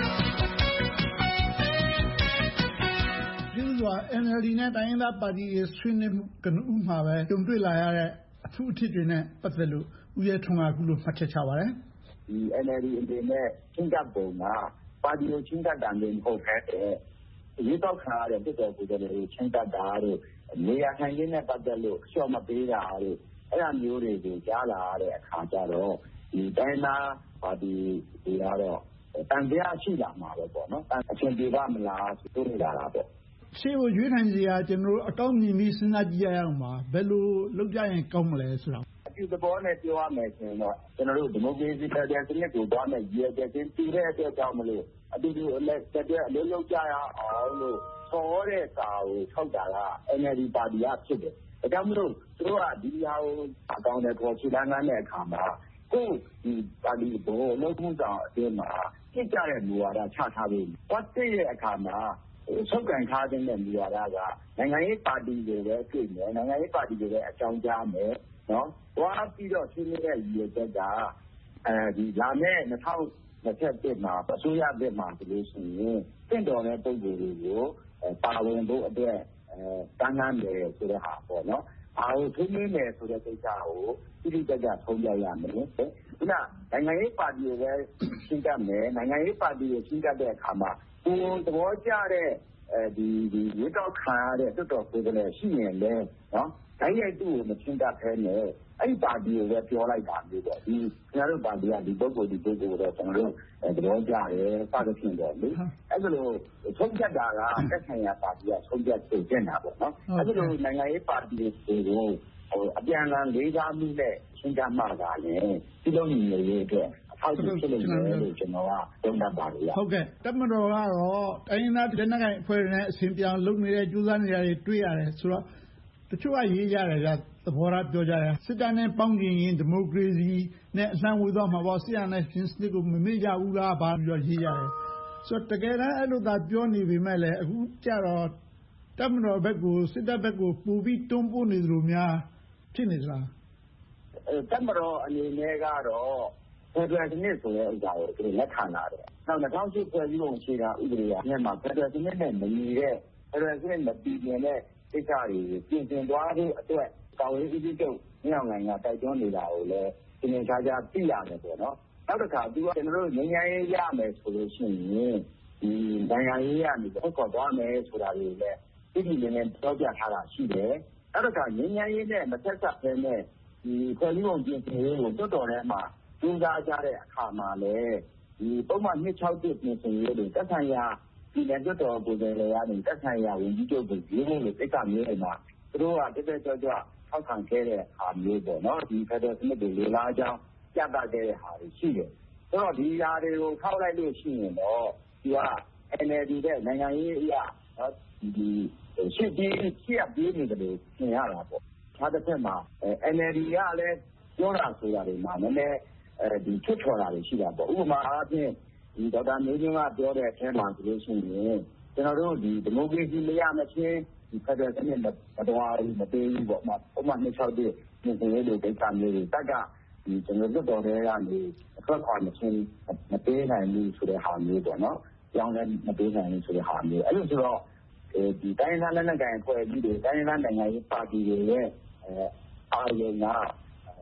ဒီလို N L D နဲ့တိုင်းရင်းသားပါတီတွေဆွေးနွေးမှုကနဦးမှာပဲကြုံတွေ့လာရတဲ့အထူးအထစ်တွေနဲ့ပတ်သက်လို့ဦးရဲထွန်းကအခုလိုမှတ်ချက်ချပါတယ်ဒီ N L D အနေနဲ့ချင်းကပ်ပုံကပါတီကိုချင်းကပ်တာမျိုးမဟုတ်ခဲ့တဲ့ရေတောက်ခါရတဲ့တော်ကိုယ်တော်တွေချင်းကပ်တာတို့နေရာထိုင်ခင်းနဲ့ပတ်သက်လို့အလျှော့မပေးတာတို့အဲ့ဒါမျိုးတွေကိုကြားလာရတဲ့အခါကျတော့ဒီတိုင်းသားပါတီတွေကတော့တန်တရားရှိလာမှာပဲပေါ့နော်အချင်းပြေပါမလားဆိုတွေးနေတာလားပေါ့ရှေ့ကိုရွေးထိုင်စရာကျွန်တော်အကောင့်မြင်ပြီးစဉ်းစားကြည့်ရအောင်ပါဘယ်လိုလုပ်ကြရင်ကောင်းမလဲဆိုတာအပြုသဘောနဲ့ပြောရမယ်ဆိုရင်တော့ကျွန်တော်တို့ဒီမိုကရေစီဖက်ဒရယ်စနစ်ကိုသွားမယ်ရည်ရွယ်ချက်ချင်းတည်တဲ့အတွက်ကြောင့်မလို့အတူတူအလက်တက်တဲ့အလုပ်လုပ်ကြရအောင်လို့ခေါ်တဲ့စာကိုထောက်တာက N L D ပါတီကဖြစ်တယ်။ဒါကြောင့်မလို့သူတို့ကဒီဟာကိုအကောင့်နဲ့ပေါ်ချလာတဲ့အခါမှာကိုဒီပါတီဘောလုံးမှုဆောင်အတင်းမှာပြစ်ကြတဲ့မူဝါဒချထားပြီးပတ်တဲ့အခါမှာဆုတ်ကန်ထားတဲ့မူဝါဒကနိုင်ငံရေးပါတီတွေပဲတွေ့မယ်နိုင်ငံရေးပါတီတွေပဲအကြောင်းကြားမယ်နော်။သွားပြီးတော့ဆွေးနွေးတဲ့ရည်ရွယ်ချက်ကအဲဒီလာမယ့်၂၀၂၁မှာအစိုးရဘက်မှာဆိုလို့ရှိရင်တင့်တော်တဲ့ပုံစံတွေကိုပါဝင်ဖို့အတွက်အဲတန်းတန်းတယ်ဆိုတဲ့ဟာပေါ့နော်။အားကိုထွေးနေမယ်ဆိုတဲ့ကိစ္စကိုတိတိကျကျဆုံးဖြတ်ရမယ်။ခုနနိုင်ငံရေးပါတီတွေပဲရှင်းတတ်မယ်နိုင်ငံရေးပါတီတွေရှင်းတတ်တဲ့အခါမှာကိုယ်သဘောကျတဲ့အဲဒီဒီရွေးကောက်ခံရတဲ့တော်တော်ကိုယ်ကလေးရှိရင်လည်းနော်တိုင်းရိုက်သူ့ကိုမရှင်းတတ်ဖဲနဲ့အဲ့ဒီပါတီကိုပဲပြောလိုက်တာမျိုးပေါ့ဒီကျွန်တော်တို့ပါတီကဒီပုဂ္ဂိုလ်ဒီပုဂ္ဂိုလ်တော့ကျွန်တော်တို့သဘောကျတယ်စသဖြင့်တော့လေအဲ့ဒါလိုဆုံးဖြတ်တာကတက်ဆိုင်ရာပါတီကဆုံးဖြတ်တင်ကျင်တာပေါ့နော်အဲ့ဒါလိုနိုင်ငံရေးပါတီတွေကိုဟိုအပြန်အလှန်လေးစားမှုနဲ့ရှင်းတတ်မှသာလေဒီလိုညီနေရေးအတွက်ဟုတ်တယ်ဖြစ်လို့ရတယ်လို့ကျွန်တော်ကသုံးသပ်ပါလို့ရဟုတ်ကဲ့တမတော်ကတော့တိုင်းရင်းသားဒေသခံအဖွဲ့တွေနဲ့အစဉ်ပြောင်းလုပ်နေတဲ့ကြိုးစားနေရတွေတွေ့ရတယ်ဆိုတော့တချို့ကရေးကြတယ်ကသဘောထားပြောကြတယ်စစ်တပ်နဲ့ပေါင်းရင်ဒီမိုကရေစီနဲ့အလှမ်းဝေးသွားမှာပေါ့ဆရာနဲ့ရှင်းစနစ်ကိုမမေ့ကြဘူးလားဘာပြီးတော့ရေးကြတယ်ဆိုတော့တကယ်တမ်းအဲ့လိုသာပြောနေပေမဲ့လည်းအခုကျတော့တမတော်ဘက်ကိုစစ်တပ်ဘက်ကိုပူပြီးတွန်းပို့နေသလိုများဖြစ်နေသလားအဲတမတော်အနေနဲ့ကတော့ဖက်ဒရယ်စနစ်ဆိုတဲ့ဥစ္စာကိုသူလက်ခံလာတယ်။နောက်၂၀၀၈ဖွဲ့စည်းပုံအခြေခံဥပဒေကညမှာဖက်ဒရယ်စနစ်နဲ့မညီတဲ့ဖက်ဒရယ်စနစ်မတည်မြဲတဲ့ကိစ္စတွေပြင်ဆင်သွားဖို့အတွက်ကာဝေးဦးစီးချုပ်ညောင်နိုင်ကတိုက်တွန်းနေတာကိုလည်းသင်္ချာချာသိရတယ်ပေါ့နော်။နောက်တစ်ခါသူကကျွန်တော်တို့ငြိမ်းချမ်းရေးရမယ်ဆိုလို့ရှိရင်ဒီနိုင်ငံရေးကနေထုတ်ခေါ်သွားမယ်ဆိုတာတွေလည်းဒီဒီလေးနဲ့ပြောပြထားတာရှိတယ်။နောက်တစ်ခါငြိမ်းချမ်းရေးနဲ့မဆက်ဆက်ဘဲနဲ့ဒီဖွဲ့စည်းပုံပြင်ဆင်ရေးကိုတွတ်တော်ထဲမှာကျင်းစားကြတဲ့အခါမှာလည်းဒီပုံမှန်၂၆၁ပြင်ဆင်ရေးတွေတက်ဆိုင်ရာဒီနယ်ကျွတ်တော်ကိုယ်စားလှယ်ကနေတက်ဆိုင်ရာဝန်ကြီးချုပ်ကိုရေးဖို့လို့တိတ်ကမျိုးတွေမှာသူတို့ကတက်တက်ကြွကြွထောက်ခံခဲ့တဲ့ဟာမျိုးပေါ့နော်ဒီဖက်ဒရယ်စနစ်တွေလေလားကြောင်းပြသခဲ့တဲ့ဟာတွေရှိတယ်ဆိုတော့ဒီຢာတွေကိုထောက်လိုက်လို့ရှိရင်တော့ဒီက N L D တဲ့နိုင်ငံရေးအရာနော်ဒီရှစ်ပြီးရှစ်ပြီးနေတယ်လို့သင်ရတာပေါ့ဒါတစ်ဖက်မှာ N L D ကလည်းပြောတာဆိုတာတွေမှာနည်းနည်းအဲဒီချွတ်ချော်တာတွေရှိတာပေါ့ဥပမာအားဖြင့်ဒီဒေါက်တာမျိုးချင်းကပြောတဲ့အထဲမှာဆိုလို့ရှိရင်ကျွန်တော်တို့ဒီဒီမိုကရေစီမရမချင်းဒီဖက်ဒရယ်စနစ်မတော်ဘူးမပေးဘူးပေါ့ဥပမာဥပမာ၂၆၁ပြင်ဆင်ရေးတွေကိစ္စမျိုးတွေတက်ကဒီကျွန်တော်တို့တော်တဲ့ကနေအခွက်ခွာမချင်းမပေးနိုင်ဘူးဆိုတဲ့ဟာမျိုးပေါ့နော်ကြောင်းလည်းမပေးနိုင်ဘူးဆိုတဲ့ဟာမျိုးအဲ့လိုဆိုတော့ဒီတိုင်းသားလက်နက်ကိုင်အဖွဲ့အစည်းတွေတိုင်းသားနိုင်ငံရေးပါတီတွေရဲ့အဲအာရုံက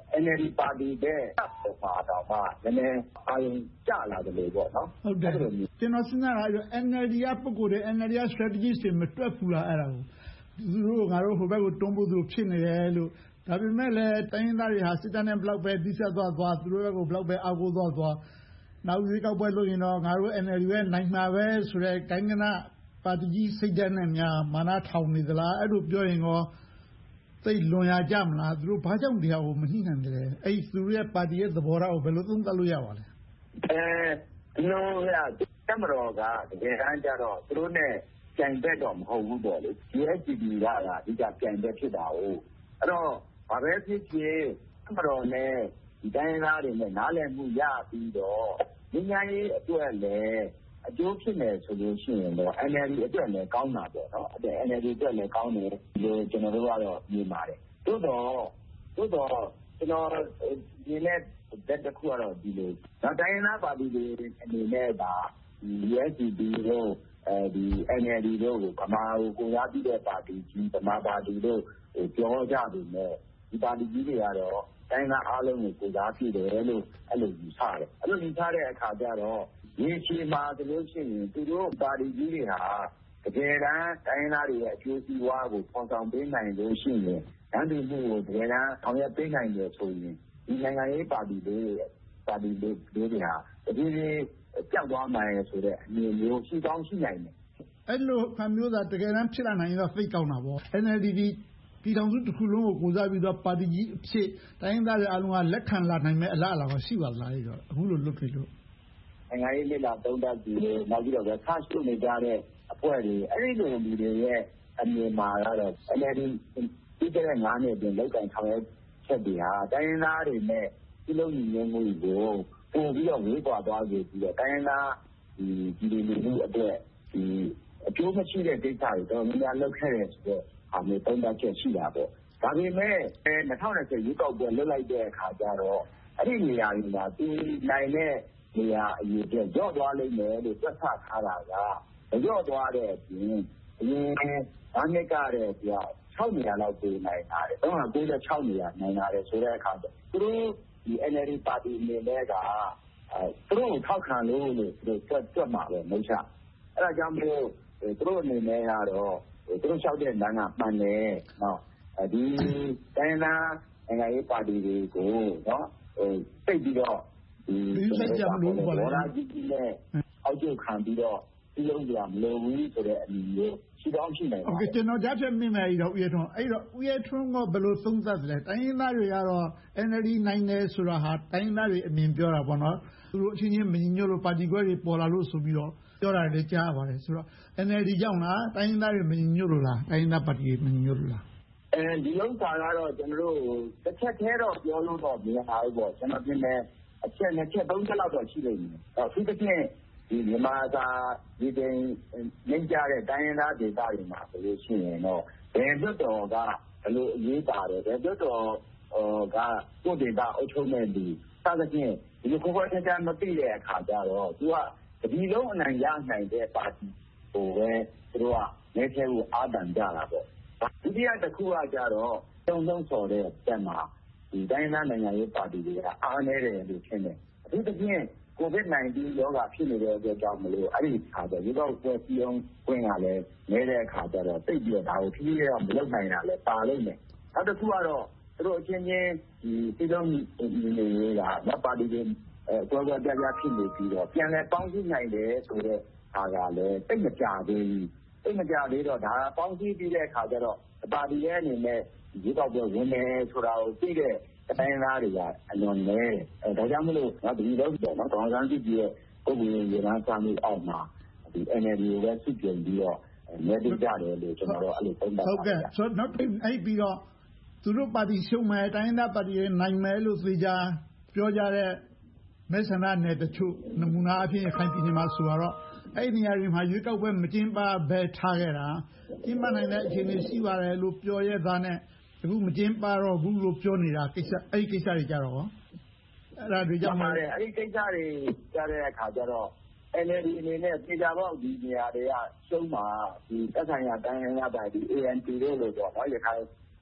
အန် အယ် ဒီ ပါတီတဲ့ပါတော်မှာနည်းနည်းအာရုံကျလာတယ်လို့ပေါ့နော်ဟုတ်တယ်ကျွန်တော်စဉ်းစားတာ အန် အယ် ဒီ ကပုဂ္ဂိုလ်တွေ အန် အယ် ဒီ က strategist တွေမတွက်ဘူးလားအဲ့ဒါကိုသူတို့ငါတို့ဟိုဘက်ကိုတွန်းဖို့သူဖြစ်နေတယ်လို့ဒါပေမဲ့လည်းတိုင်းရင်းသားတွေဟာစစ်တပ်နဲ့ဘလောက်ပဲတိဆက်သွားသွားသူတို့ဘက်ကိုဘလောက်ပဲအားကိုးသွားသွားနောက်ရွေးကောက်ပွဲလုပ်ရင်တော့ငါတို့ အန် အယ် ဒီ ရဲ့နိုင်မှာပဲဆိုတဲ့ကိုင်းကနပါတီကြီးစိတ်ဓာတ်နဲ့များမာနထောင်နေသလားအဲ့လိုပြောရင်ရောသိလွန်ရကြမလားသူတို့ဘာကြောင့်တရားကိုမနှိမ့်နိုင်တယ်အဲ့ဒီသူတို့ရဲ့ပါတီရဲ့သဘောထားကိုဘယ်လိုသုံးသပ်လို့ရပါလဲအဲဒီလိုရတမတော်ကတကယ်တမ်းကျတော့သူတို့ ਨੇ ကြိုင်ဘက်တော့မဟုတ်ဘူးပေါ့လေ ယူ အက်စ် ဂျီ ပီ ကကအဓိကကြိုင်ဘက်ဖြစ်တာဟုတ်အဲ့တော့ဘာပဲဖြစ်ဖြစ်တမတော်နဲ့ဒီတိုင်းသားတွေနဲ့နားလည်မှုရပြီးတော့ဉာဏ်ဉာဏ်ရေးအတွက်လည်းအကျိုးဖြစ်နေဆိုလို့ရှိရင်တော့ အန် အယ် ဒီ အတွက်လည်းကောင်းတာပေါ့နော်အဲ့ အန် အယ် ဒီ အတွက်လည်းကောင်းတယ်လို့ကျွန်တော်တို့ကတော့မြင်ပါတယ်သို့တော့သို့တော့ကျွန်တော်ဒီနေ့တက်တစ်ခုကတော့ဒီလိုနောက်တိုင်းသားပါတီတွေအနေနဲ့ဒါ ယူ အက်စ် ဂျီ ပီ တို့အဲဒီ အန် အယ် ဒီ တို့ကိုဗမာကိုကိုစားပြုတဲ့ပါတီကြီးဗမာပါတီတို့ပြောကြတယ်နဲ့ဒီပါတီကြီးတွေကတော့တိုင်းသားအားလုံးကိုကိုစားပြုတယ်လို့အဲ့လိုယူဆတယ်အဲ့လိုယူဆတဲ့အခါကျတော့ဒီအချိန်မှာဆိုလို့ရှိရင်သူတို့ပါတီကြီးတွေဟာတကယ်တမ်းတိုင်းသားတွေရဲ့အကျိုးစီးပွားကိုဖော်ဆောင်ပေးနိုင်လို့ရှိရင်တန်းတူမှုကိုတကယ်တမ်းဆောင်ရွက်ပေးနိုင်တယ်ဆိုရင်ဒီနိုင်ငံရေးပါတီတွေပါတီတွေတွေဟာဒီဒီကြောက်သွားနိုင်ရဆိုတဲ့အမျိုးမျိုးရှိကောင်းရှိနိုင်တယ်အဲ့လိုခံမျိုးသာတကယ်တမ်းဖြစ်လာနိုင်ရင်တော့သိကောင်းတာပေါ့ အန် အယ် ဒီ ပြည်ထောင်စုတစ်ခုလုံးကိုကိုစားပြီးတော့ပါတီကြီးအဖြစ်တိုင်းသားတွေအားလုံးကလက်ခံလာနိုင်မဲ့အလားအလာကရှိပါလားဆိုတော့အခုလိုလွတ်ပြီလို့နိုင်ငံရေးလက်လာသုံးသပ်ပြီးလို့နောက်ပြီးတော့ဆာရှုနေကြတဲ့အဖွဲ့တွေအဲ့ဒီလိုလူတွေရဲ့အမြင်မှာကတော့ အန် အယ် ဒီ ပြီးတဲ့ငါးနှစ်အတွင်းလောက်ကင်ဆောင်ရွက်ချက်တွေဟာတိုင်းသားတွေနဲ့ဒီလိုညီညွတ်မှုကိုပို့ပြီးတော့ဝေးကွာသွားစေပြီးတော့တိုင်းသားဒီဒီလူလူအတွက်ဒီအကျိုးမရှိတဲ့ကိစ္စတွေတော့များများလုပ်ခဲ့တယ်ဆိုတော့အမေသုံးသပ်ချက်ရှိတာပေါ့ဒါပေမဲ့၂၀၂၀ရွေးကောက်ပွဲလွတ်လိုက်တဲ့အခါကျတော့အဲ့ဒီနေရာတွေမှာသူနိုင်တဲ့နေရာအရေးအတွက်ကြော့သွားလိမ့်မယ်လို့သက်သာထားတာကကြော့သွားတဲ့အပြင်အရင်ဘာနှစ်ကတဲ့ပြ၆နေရာလောက်ပြေးနိုင်တာတယ်၃၉၆နေရာနိုင်တာတယ်ဆိုတဲ့အခါကျသူတို့ဒီ အန် အယ် ဒီ ပါတီအနေနဲ့ကအဲသူတို့ထောက်ခံလို့လို့သူတို့တွက်မှာပဲမဟုတ်ချအဲ့ဒါကြောင့်မို့သူတို့အနေနဲ့ကတော့သူတို့လျှောက်တဲ့လမ်းကမှန်တယ်နော်ဒီတိုင်းသားနိုင်ငံရေးပါတီတွေကိုနော်ဟိုတိတ်ပြီးတော့ဒီဆက်ကြမလို့ပေါ့လေဘောရာကြီးကြီးနဲ့အောက်ကျခံပြီးတော့ဒီလိုကြမလို့ဘူးဆိုတဲ့အမျိုးမျိုးရှိတော့ရှိနိုင်ပါโอเคကျွန်တော်ကြားချက်မိမယ်တော့ဦးရထွန်းအဲ့တော့ဦးရထွန်းကဘယ်လိုသုံးသပ်လဲတိုင်းရင်းသားတွေကတော့ အန် အယ် ဒီ နိုင်တယ်ဆိုတာဟာတိုင်းသားတွေအမြင်ပြောတာပေါ့နော်သူတို့အချင်းချင်းမညီညွတ်လို့ပါတီခွဲတွေပေါ်လာလို့ဆိုပြီးတော့ပြောတာလည်းကြားပါတယ်ဆိုတော့ အန် အယ် ဒီ ကြောင့်လားတိုင်းရင်းသားတွေမညီညွတ်လို့လားတိုင်းရင်းသားပါတီတွေမညီညွတ်လို့လားအဲဒီဥစ္စာကတော့ကျွန်တော်တို့တစ်ချက်သေးတော့ပြောလို့တော့မရဘူးပေါ့ကျွန်တော်ပြင်တယ်အချက်နှစ်ချက်သုံးချက်လောက်တော့ရှိလိမ့်မယ်အထူးသဖြင့်ဒီမြန်မာသာဒီတင်နေကြတဲ့တိုင်းရင်းသားဒေသတွေမှာဆိုလို့ရှိရင်တော့ဘယ်ဘက်တော်ကဘယ်လိုအရေးပါတယ်ဘယ်ဘက်တော်ကကိုယ်ဒေသအုပ်ချုပ်မဲ့လူစသဖြင့်ဒီလိုကိုယ်ပေါ်ချာမသိတဲ့အခါကျတော့သူကဒီလုံးအနိုင်ရနိုင်တဲ့ပါတီဟိုပဲသူတို့ကနေချဲကိုအားတန်ကြတာပေါ့ဒုတိယတစ်ခုကကြတော့တုံ့လုံးဆော်တဲ့တက်မှာဒီတိုင်းသားနိုင်ငံရေးပါတီတွေကအားနည်းတယ်လို့ထင်တယ်အထူးသဖြင့်ကိုဗစ်-၁၉ ရောဂါဖြစ်နေတဲ့အတွက်ကြောင့်မလို့အဲ့ဒီခါကျရေတော့ပွဲစီအောင်ဝင်လာလဲနေတဲ့အခါကျတော့တိတ်ပြီးတော့ဒါကိုဖြည်းဖြည်းတော့မလုပ်နိုင်တာလဲပါလိမ့်မယ်နောက်တစ်ခုကတော့သူတို့အချင်းချင်းဒီပြည်တော်ညီနေရေးကမပါတီတွေအဲကွဲကွဲပြားပြားဖြစ်နေပြီးတော့ပြန်လဲပေါင်းစည်းနိုင်တယ်ဆိုတဲ့ဟာကလည်းတိတ်မကြသေးဘူးတိတ်မကြသေးတော့ဒါပေါင်းစည်းပြီးတဲ့အခါကျတော့ပါတီရဲ့အနေနဲ့ဒီတော့ပြောဝင်နေဆိုတာကိုသိတဲ့တိုင်းသားတွေကအလွန်နဲအဲဒါကြောင့်မလို့ငါဒီလိုပေါ့နော်တောင်ဆန်းကြည့်ပြီးပုဂ္ဂိုလ်ရေးရန်စာမှုအောက်မှာဒီ အန် အယ် ဒီ ကိုပဲစုပြင်ပြီးတော့မဲပေးကြတယ်လို့ကျွန်တော်တို့အဲ့လိုသုံးသပ်ပါတယ်ဟုတ်ကဲ့ဆိုတော့နောက်အဲ့ပြီးတော့သူတို့ပါတီရှုံးမယ်တိုင်းသားပါတီတွေနိုင်မယ်လို့သိကြပြောကြတဲ့မဲဆန္ဒနယ်တချို့နမူနာအဖြစ်ခိုင်ပြည်နယ်မှာဆိုတော့အဲ့ဒီနေရာတွေမှာရွေးကောက်ပွဲမကျင်းပဘဲထားခဲ့တာကျင်းပနိုင်တဲ့အခြေအနေရှိပါတယ်လို့ပြောရဲသားနဲ့အခုမကျင်းပတော့ဘူးလို့ပြောနေတာကိစ္စအဲ့ဒီကိစ္စတွေကြတော့အဲ့ဒါတွေကြောင့်ပါတယ်အဲ့ဒီကိစ္စတွေကြားတဲ့အခါကျတော့ အန် အယ် ဒီ အနေနဲ့ပြည်ကြပေါက်ဒီနေရာတွေကရှုံးမှာဒီသက်ဆိုင်ရာတိုင်းရင်းသားပါတီ အေ အန် ပီ တို့လို့ပေါ့နော်ရခိုင်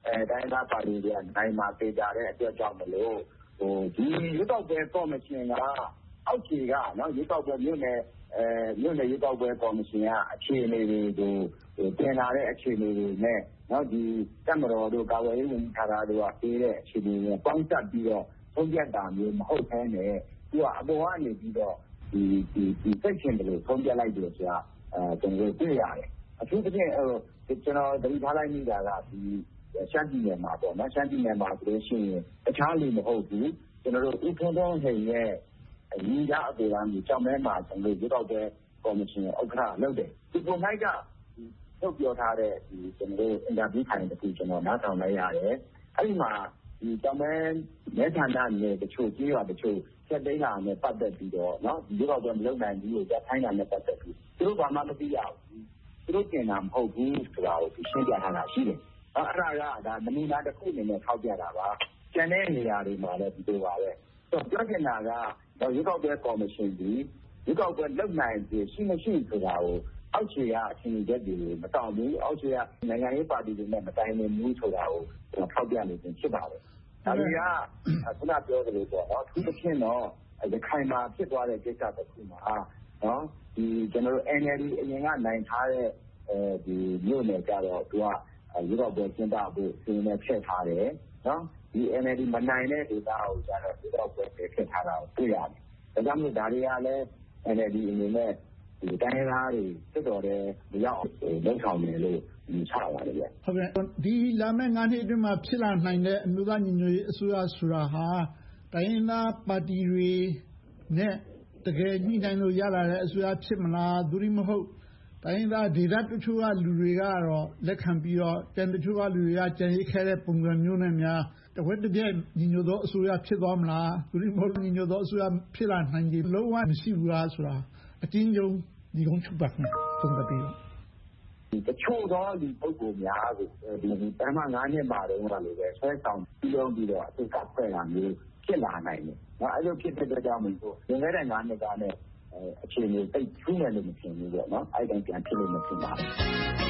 တိုင်းရင်းသားပါတီတွေကနိုင်မှာသေချာတဲ့အတွက်ကြောင့်မလို့ဒီရွေးကောက်ပွဲကော်မရှင်ကအောက်ခြေကရွေးကောက်ပွဲမြို့နယ်မြို့နယ်ရွေးကောက်ပွဲကော်မရှင်ကအခြေအနေတွေကိုတင်လာတဲ့အခြေအနေတွေနဲ့ဒီတပ်မတော်တို့ကာကွယ်ရေးဝန်ကြီးဌာနတို့ကပေးတဲ့အခြေအနေတွေပေါင်းစပ်ပြီးတော့ဆုံးဖြတ်တာမျိုးမဟုတ်ဘဲနဲ့သူကအပေါ်ကနေပြီးတော့ဒီဒီစိတ်ရှင်တယ်လို့ဆုံးဖြတ်လိုက်တယ်ဆိုတာကျွန်တော်တွေ့ရတယ်အထူးသဖြင့်ကျွန်တော်သတိထားလိုက်မိတာကဒီရှမ်းပြည်နယ်မှာပေါ့နော်ရှမ်းပြည်နယ်မှာဆိုလို့ရှိရင်တခြားလူမဟုတ်ဘူးကျွန်တော်တို့ဦးထွန်းထွန်းဟိန်ရဲ့ညီရအပေါ်ကနေကြောင်မဲမှာကျွန်တော်တို့ရွေးကောက်ပွဲကော်မရှင်ဥက္ကဋ္ဌလုပ်တယ်ဒီပုံ၌ကထုတ်ပြောထားတဲ့ဒီကျွန်တော်တို့အင်တာဗျူးခိုင်တစ်ခုကျွန်တော်နားထောင်လိုက်ရတယ်အဲ့ဒီမှာဒီကြောင်မဲမဲဌာနနဲ့တချို့ကြီးရွာတချို့ဆက်သိမ်းတာနဲ့ပတ်သက်ပြီးတော့နော်ဒီကောက်ပွဲမလုပ်နိုင်ဘူးလို့ကြခိုင်းတာနဲ့ပတ်သက်ပြီးသူတို့ဘာမှမသိရဘူးသူတို့တင်တာမဟုတ်ဘူးဆိုတာကိုရှင်းပြထားတာရှိတယ်အဲ့ဒါကဒါနမူနာတစ်ခုအနေနဲ့ထောက်ပြတာပါကျန်တဲ့နေရာတွေမှာလည်းဒီလိုပါပဲဆိုတော့ပြောချင်တာကရွေးကောက်ပွဲကော်မရှင်ဒီရွေးကောက်ပွဲလုပ်နိုင်ပြီရှိမရှိဆိုတာကိုအောက်ခြေကအချိန်ချက်တွေမတောင်းဘူးအောက်ခြေကနိုင်ငံရေးပါတီတွေနဲ့မတိုင်ပင်ဘူးဆိုတာကိုကျွန်တော်ထောက်ပြနေခြင်းဖြစ်ပါတယ်ဒါတွေကခုနပြောသလိုပေါ့နော်သူတစ်ချင်းတော့ရခိုင်မှာဖြစ်သွားတဲ့ကိစ္စတစ်ခုမှာနော်ဒီကျွန်တော်တို့ N L D အရင်ကနိုင်ထားတဲ့အဲဒီမြို့နယ်ကြတော့သူကရွေးကောက်ပွဲကျင်းပဖို့စီစဉ်ဖြည့်ထားတယ်နော်ဒီ N L D မနိုင်တဲ့ဒေသကိုကြတော့ရွေးကောက်ပွဲဖြည့်ထားတာကိုတွေ့ရတယ်ဒါကြောင့်မို့ဒါတွေကလည်း N L D အနေနဲ့ဒီတိုင်းသားတွေစစ်တော်တဲ့မရောက်လုံဆောင်တယ်လို့ယူဆပါတယ်ဗျဟုတ်ကဲ့ဒီလာမယ့်ငါးနှစ်အတွင်းမှာဖြစ်လာနိုင်တဲ့အမျိုးသားညီညွတ်ရေးအစိုးရဆိုတာဟာတိုင်းရင်းသားပါတီတွေနဲ့တကယ်ညှိနှိုင်းလို့ရလာတဲ့အစိုးရဖြစ်မလားသို့မဟုတ်တိုင်းရင်းသားဒေသတချို့ကလူတွေကတော့လက်ခံပြီးတော့ကျန်တချို့ကလူတွေကကြံရည်ခဲ့တဲ့ပုံစံမျိုးနဲ့များတဝက်တစ်ပြက်ညီညွတ်သောအစိုးရဖြစ်သွားမလားသို့မဟုတ်ညီညွတ်သောအစိုးရဖြစ်လာနိုင်ခြင်းလုံးဝမရှိဘူးလားဆိုတာအချင်းချင်းဒီကုန်းချုပ်ပါမယ်သုံးသပ်ပြီးဒီတချို့တော့ဒီပုဂ္ဂိုလ်များကိုဒီတမ်းမငါးနှစ်မှာတော့လည်းပဲဆွဲဆောင်ပြီးတော့ပြီးတော့အစ်ကဆွဲလာမျိုးဖြစ်လာနိုင်တယ်။နော်အဲ့လိုဖြစ်တဲ့ကြောင့်မို့လို့ငယ်တဲ့ငါးနှစ်ကနဲ့အခြေအနေသိထူးမယ်လို့မထင်ဘူးပေါ့နော်အဲ့တိုင်းပြန်ဖြစ်လို့မထင်ပါဘူး။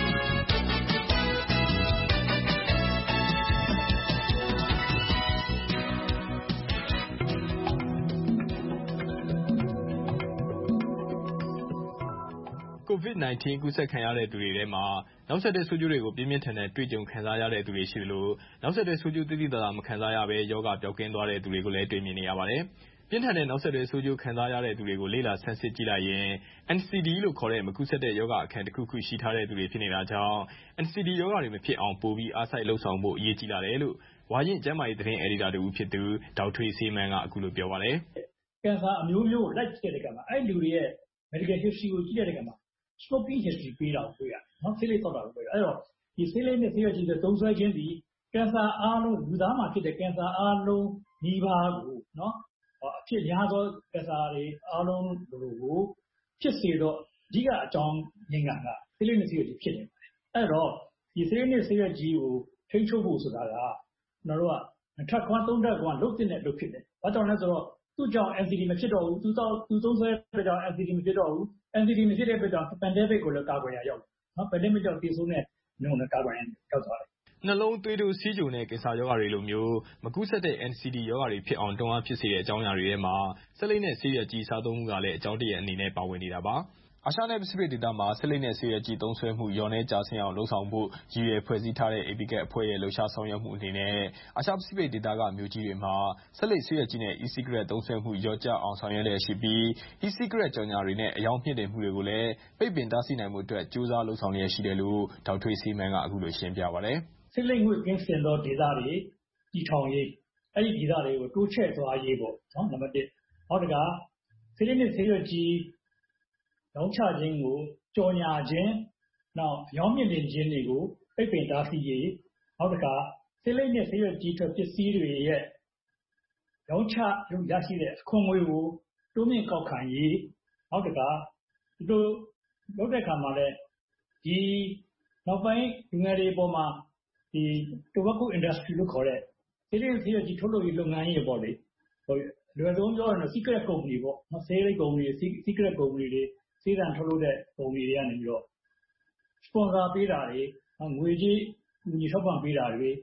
ကိုဗစ် ၁၉ ကူးစက်ခံရတဲ့သူတွေထဲမှာနောက်ဆက်တွဲဆိုးကျိုးတွေကိုပြင်းပြင်းထန်ထန်တွေ့ကြုံခံစားရတဲ့သူတွေရှိတယ်လို့နောက်ဆက်တွဲဆိုးကျိုးသိသိသာသာမခံစားရဘဲယောဂပျောက်ကင်းသွားတဲ့သူတွေကိုလည်းတွေ့မြင်နေရပါတယ်။ပြင်းထန်တဲ့နောက်ဆက်တွဲဆိုးကျိုးခံစားရတဲ့သူတွေကိုလေ့လာဆန်းစစ်ကြည့်လိုက်ရင် N C D လို့ခေါ်တဲ့မကူးစက်တဲ့ယောဂအခန်းတစ်ခုခုရှိထားတဲ့သူတွေဖြစ်နေတာကြောင့် N C D ယောဂတွေမဖြစ်အောင်ပိုပြီးအားစိုက်လှုံ့ဆော်ဖို့အရေးကြီးလာတယ်လို့ဝါရင့်ကျန်းမာရေးသတင်းအယ်ဒီတာတူဖြစ်သူဒေါက်ထွေးဆေးမန်းကအခုလိုပြောပါတယ်။ကင်ဆာအမျိုးမျိုးကိုလိုက်ကြည့်တဲ့အခါမှာအဲ့လူတွေရဲ့ medical history ကိုကြည့်တဲ့အခါမှာsmoking history ပေးတာကိုတွေ့ရတယ်နော်ဆေးလေးတောက်တာကိုတွေ့ရတယ်အဲ့တော့ဒီဆေးလေးနဲ့ဆေးရွက်ကြီးတွေသုံးဆွဲခြင်းဒီကင်ဆာအားလုံးလူသားမှာဖြစ်တဲ့ကင်ဆာအားလုံးညီပါကိုနော်အဖြစ်များသောကင်ဆာတွေအားလုံးတို့ကိုဖြစ်စေတော့အဓိကအကြောင်းရင်းကဆေးလေးနဲ့ဆေးရွက်ကြီးဖြစ်နေပါတယ်အဲ့တော့ဒီဆေးလေးနဲ့ဆေးရွက်ကြီးကိုထိန်းချုပ်ဖို့ဆိုတာကကျွန်တော်တို့ကထပ်ခွန်းသုံးထပ်ခွန်းလုတ်တဲ့လို့ဖြစ်တယ်ဘာကြောင့်လဲဆိုတော့သူ့ကြောင့် N C D မဖြစ်တော့ဘူးသူတော့သူသုံးဆွဲတဲ့ကြောင့် N C D မဖြစ်တော့ဘူး N C D မဖြစ်တဲ့အတွက်ကြောင့် pandemic ကိုလည်းကာကွယ်ရရောက်နော် pandemic ကြောင့်ပြေဆုံးတဲ့နှုန်းနဲ့ကာကွယ်ရရောက်သွားတယ်နှလုံးသွေးတိုးဆီးချိုနဲ့ကင်ဆာရောဂါတွေလိုမျိုးမကူးစက်တဲ့ N C D ရောဂါတွေဖြစ်အောင်တွန်းအားဖြစ်စေတဲ့အကြောင်းအရာတွေထဲမှာဆက်လိပ်နဲ့ဆေးရွက်ကြီးစားသုံးမှုကလည်းအကြောင်းတရအနေနဲ့ပါဝင်နေတာပါအာရှနဲ့ပစိဖိတ်ဒေသမှာဆက်လိပ်နဲ့ဆေးရွက်ကြီးသုံးစွဲမှုရောနှဲကျဆင်းအောင်လှုံ့ဆော်ဖို့ရည်ရွယ်ဖွဲ့စည်းထားတဲ့ A P C A အဖွဲ့ရဲ့လှုပ်ရှားဆောင်ရွက်မှုအနေနဲ့အာရှပစိဖိတ်ဒေသကမြို့ကြီးတွေမှာဆက်လိပ်ဆေးရွက်ကြီးနဲ့ e-cigarette သုံးစွဲမှုရောကျအောင်ဆောင်ရွက်လျက်ရှိပြီး e-cigarette ကြော်ညာတွေနဲ့အယောင်မြင့်တင်မှုတွေကိုလည်းပိတ်ပင်တားဆီးနိုင်မှုအတွက်ကြိုးစားလှုံ့ဆော်လျက်ရှိတယ်လို့ဒေါက်ထွေးဆေးမန်းကအခုလိုရှင်းပြပါတယ်ဆက်လိပ်ငွေကင်းစင်သောဒေသတွေတီထောင်ရေးအဲ့ဒီဒေသတွေကိုတိုးချဲ့သွားရေးပေါ့နော်နံပါတ်တစ်နောက်တစ်ခါဆက်လိပ်နဲ့ဆေးရွက်ကြီးရောင်းချခြင်းကိုကြော်ညာခြင်းနောက်ရောင်းမြင့်တင်ခြင်းတွေကိုပိတ်ပင်တားဆီးရေးနောက်တစ်ခါဆေးလိပ်နဲ့ဆေးရွက်ကြီးထွက်ပစ္စည်းတွေရဲ့ရောင်းချလို့ရရှိတဲ့အခွန်ငွေကိုတိုးမြင့်ကောက်ခံရေးနောက်တစ်ခါဒီလိုလုပ်တဲ့အခါမှာလည်းဒီနောက်ပိုင်းလူငယ်တွေပေါ်မှာဒီ tobacco industry လို့ခေါ်တဲ့ဆေးလိပ်ဆေးရွက်ကြီးထုတ်လုပ်ရေးလုပ်ငန်းရေးပေါ့လေဟိုလွယ်လုံးပြောရရင် secret company ပေါ့နော်ဆေးလိပ် company secret company တွေဆေးတံထုတ်လုပ်တဲ့ကုမ္ပဏီတွေကနေပြီးတော့စပွန်ဆာပေးတာတွေငွေကြေးညီထောက်ပံ့ပေးတာတွေ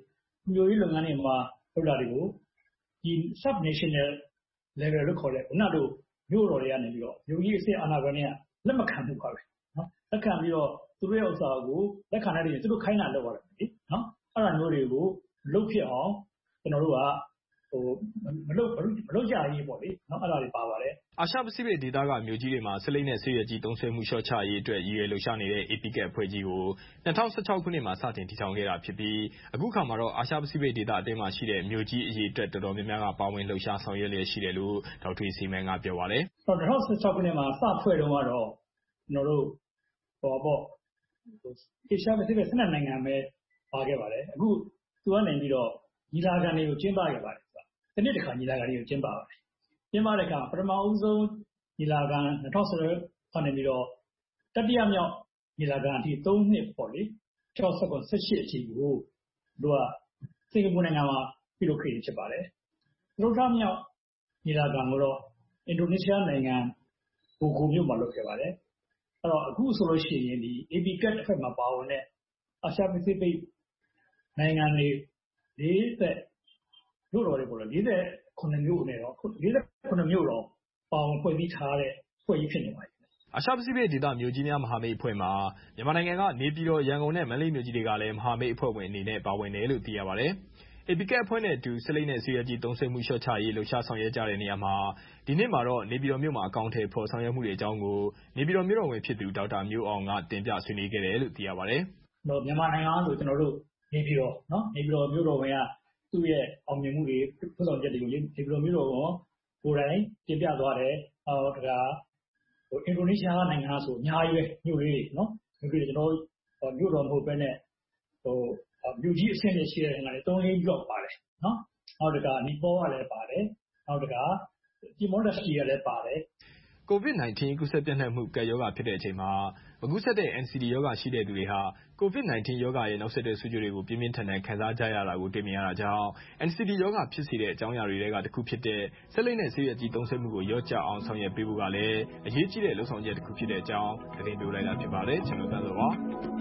မျိုးရေးလုပ်ငန်းတွေမှာလုပ်တာတွေကိုဒီ sub national level လို့ခေါ်တဲ့ခုနတို့မြို့တော်တွေကနေပြီးတော့မြို့ကြီးအစစ်အာဏာပိုင်တွေကလက်မခံဘူးပါပဲနော်လက်ခံပြီးတော့သူတို့ရဲ့ဥစ္စာကိုလက်ခံတဲ့တွေသူတို့ခိုင်းတာလုပ်ရတယ်လေနော်အဲ့ဒါမျိုးတွေကိုလုပ်ဖြစ်အောင်ကျွန်တော်တို့ကဟိုမလုပ်မလုပ်ကြရေးပေါ့လေနော်အဲ့ဒါတွေပါပါတယ်အာရှပစိဖိတ်ဒေသကမြို့ကြီးတွေမှာဆလိပ်နဲ့ဆေးရွက်ကြီးသုံးစွဲမှုလျှော့ချရေးအတွက်ရည်ရွယ်လှုပ်ရှားနေတဲ့ အေပီကက် အဖွဲ့ကြီးကို၂၀၁၆ခုနှစ်မှာစတင်တည်ထောင်ခဲ့တာဖြစ်ပြီးအခုခါမှာတော့အာရှပစိဖိတ်ဒေသအတွင်းမှာရှိတဲ့မြို့ကြီးအရေးအတွက်တော်တော်များများကပါဝင်လှုပ်ရှားဆောင်ရွက်လျက်ရှိတယ်လို့ဒေါက်ထွေစီမန်ကပြောပါတယ်။၂၀၁၆ခုနှစ်မှာစဖွဲ့တော့ကတော့ကျွန်တော်တို့ဟောပေါ့အာရှပစိဖိတ်၁၂နိုင်ငံပဲပါခဲ့ပါတယ်။အခုသူကနေပြီးတော့ညီလာခံတွေကိုကျင်းပခဲ့ပါတယ်။ဒီနေ့တခါညီလာခံတွေကိုကျင်းပပါတယ်။ကျင်းပတဲ့အခါပထမဦးဆုံးညီလာခံ၂၀၁၆ကနေပြီးတော့တတိယမြောက်ညီလာခံအထိသုံးနှစ်ပေါ့လေ၆၁ ၁၈အထိကိုတို့ကစင်ကာပူနိုင်ငံမှာပြုလုပ်ခဲ့ရဖြစ်ပါတယ်။ဒုတိယမြောက်ညီလာခံကိုတော့အင်ဒိုနီးရှားနိုင်ငံဘိုဂိုမြို့မှာလုပ်ခဲ့ပါတယ်။အဲ့တော့အခုဆိုလို့ရှိရင်ဒီ အေပီကက် အဖွဲ့မှာပါဝင်တဲ့အာရှပစိဖိတ်နိုင်ငံတွေ၄၀မြို့တော်တွေပေါ့လေ၄၉မြို့နဲ့တော့၄၉မြို့တော်ပါဝင်ဖွဲ့စည်းထားတဲ့ဖွဲ့ကြီးဖြစ်နေပါတယ်အာရှပစိဖိတ်ဒေသမြို့ကြီးများမဟာမိတ်အဖွဲ့မှာမြန်မာနိုင်ငံကနေပြည်တော်ရန်ကုန်နဲ့မန္တလေးမြို့ကြီးတွေကလည်းမဟာမိတ်အဖွဲ့ဝင်အနေနဲ့ပါဝင်တယ်လို့သိရပါတယ်။အေပီကက်အဖွဲ့နဲ့အတူဆလိပ်နဲ့ဆေးရွက်ကြီးသုံးစွဲမှုလျှော့ချရေးလှုပ်ရှားဆောင်ရွက်ကြတဲ့နေရာမှာဒီနေ့မှာတော့နေပြည်တော်မြို့မှာအကောင့်ထဲပေါ်ဆောင်ရွက်မှုတွေအကြောင်းကိုနေပြည်တော်မြို့တော်ဝင်ဖြစ်သူဒေါက်တာမျိုးအောင်ကတင်ပြဆွေးနွေးခဲ့တယ်လို့သိရပါတယ်။တော့မြန်မာနိုင်ငံဆိုကျွန်တော်တို့နေပြည်တော်နော်နေပြည်တော်မြို့တော်ဝင်ကသူ့ရဲ့အောင်မြင်မှုတွေဖွင့်ဆောင်ချက်တွေကိုနေပြည်တော်မြို့တော်ကိုကိုယ်တိုင်တင်ပြသွားတယ်။အော်ဒါဟိုအင်ဒိုနီးရှားနိုင်ငံဆိုအများကြီးပဲမြို့လေးနော်မြို့လေးကျွန်တော်မြို့တော်မဟုတ်ဘဲနဲ့ဟိုမြို့ကြီးအဆင့်နဲ့ရှိတဲ့နိုင်ငံတွေသုံးလေးမြို့ပါတယ်နော်နောက်တကနီပေါကလည်းပါတယ်နောက်တကတီမောလက်စတီကလည်းပါတယ်ကိုဗစ် ၁၉ ကူးစက်ပြန့်နှံ့မှုကပ်ရောဂါဖြစ်တဲ့အချိန်မှာမကူးစက်တဲ့ အန်စီဒီ ရောဂါရှိတဲ့သူတွေဟာကိုဗစ် ၁၉ ရောဂါရဲ့နောက်ဆက်တွဲဆိုးကျိုးတွေကိုပြင်းပြင်းထန်ထန်ခံစားကြရတာကိုတွေ့မြင်ရတာကြောင့် အန်စီဒီ ရောဂါဖြစ်စေတဲ့အကြောင်းအရာတွေကတစ်ခုဖြစ်တဲ့ဆလိပ်နဲ့ဆေးရွက်ကြီးသုံးစွဲမှုကိုလျော့ကျအောင်ဆောင်ရွက်ပေးဖို့ကလည်းအရေးကြီးတဲ့လှုံ့ဆော်ချက်တစ်ခုဖြစ်တဲ့အကြောင်းသတင်းပေးလိုက်တာဖြစ်ပါတယ်ကျွန်တော်တို့ပါ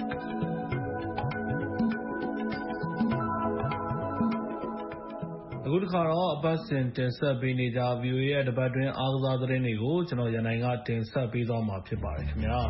အခုတစ်ခါတော့အပတ်စဉ်တင်ဆက်ပေးနေကြ ဗီအိုအေ ရဲ့တပတ်တွင်းအားကစားသတင်းတွေကိုကျွန်တော်ရန်နိုင်ကတင်ဆက်ပေးသွားမှာဖြစ်ပါတယ်ခင်ဗျာ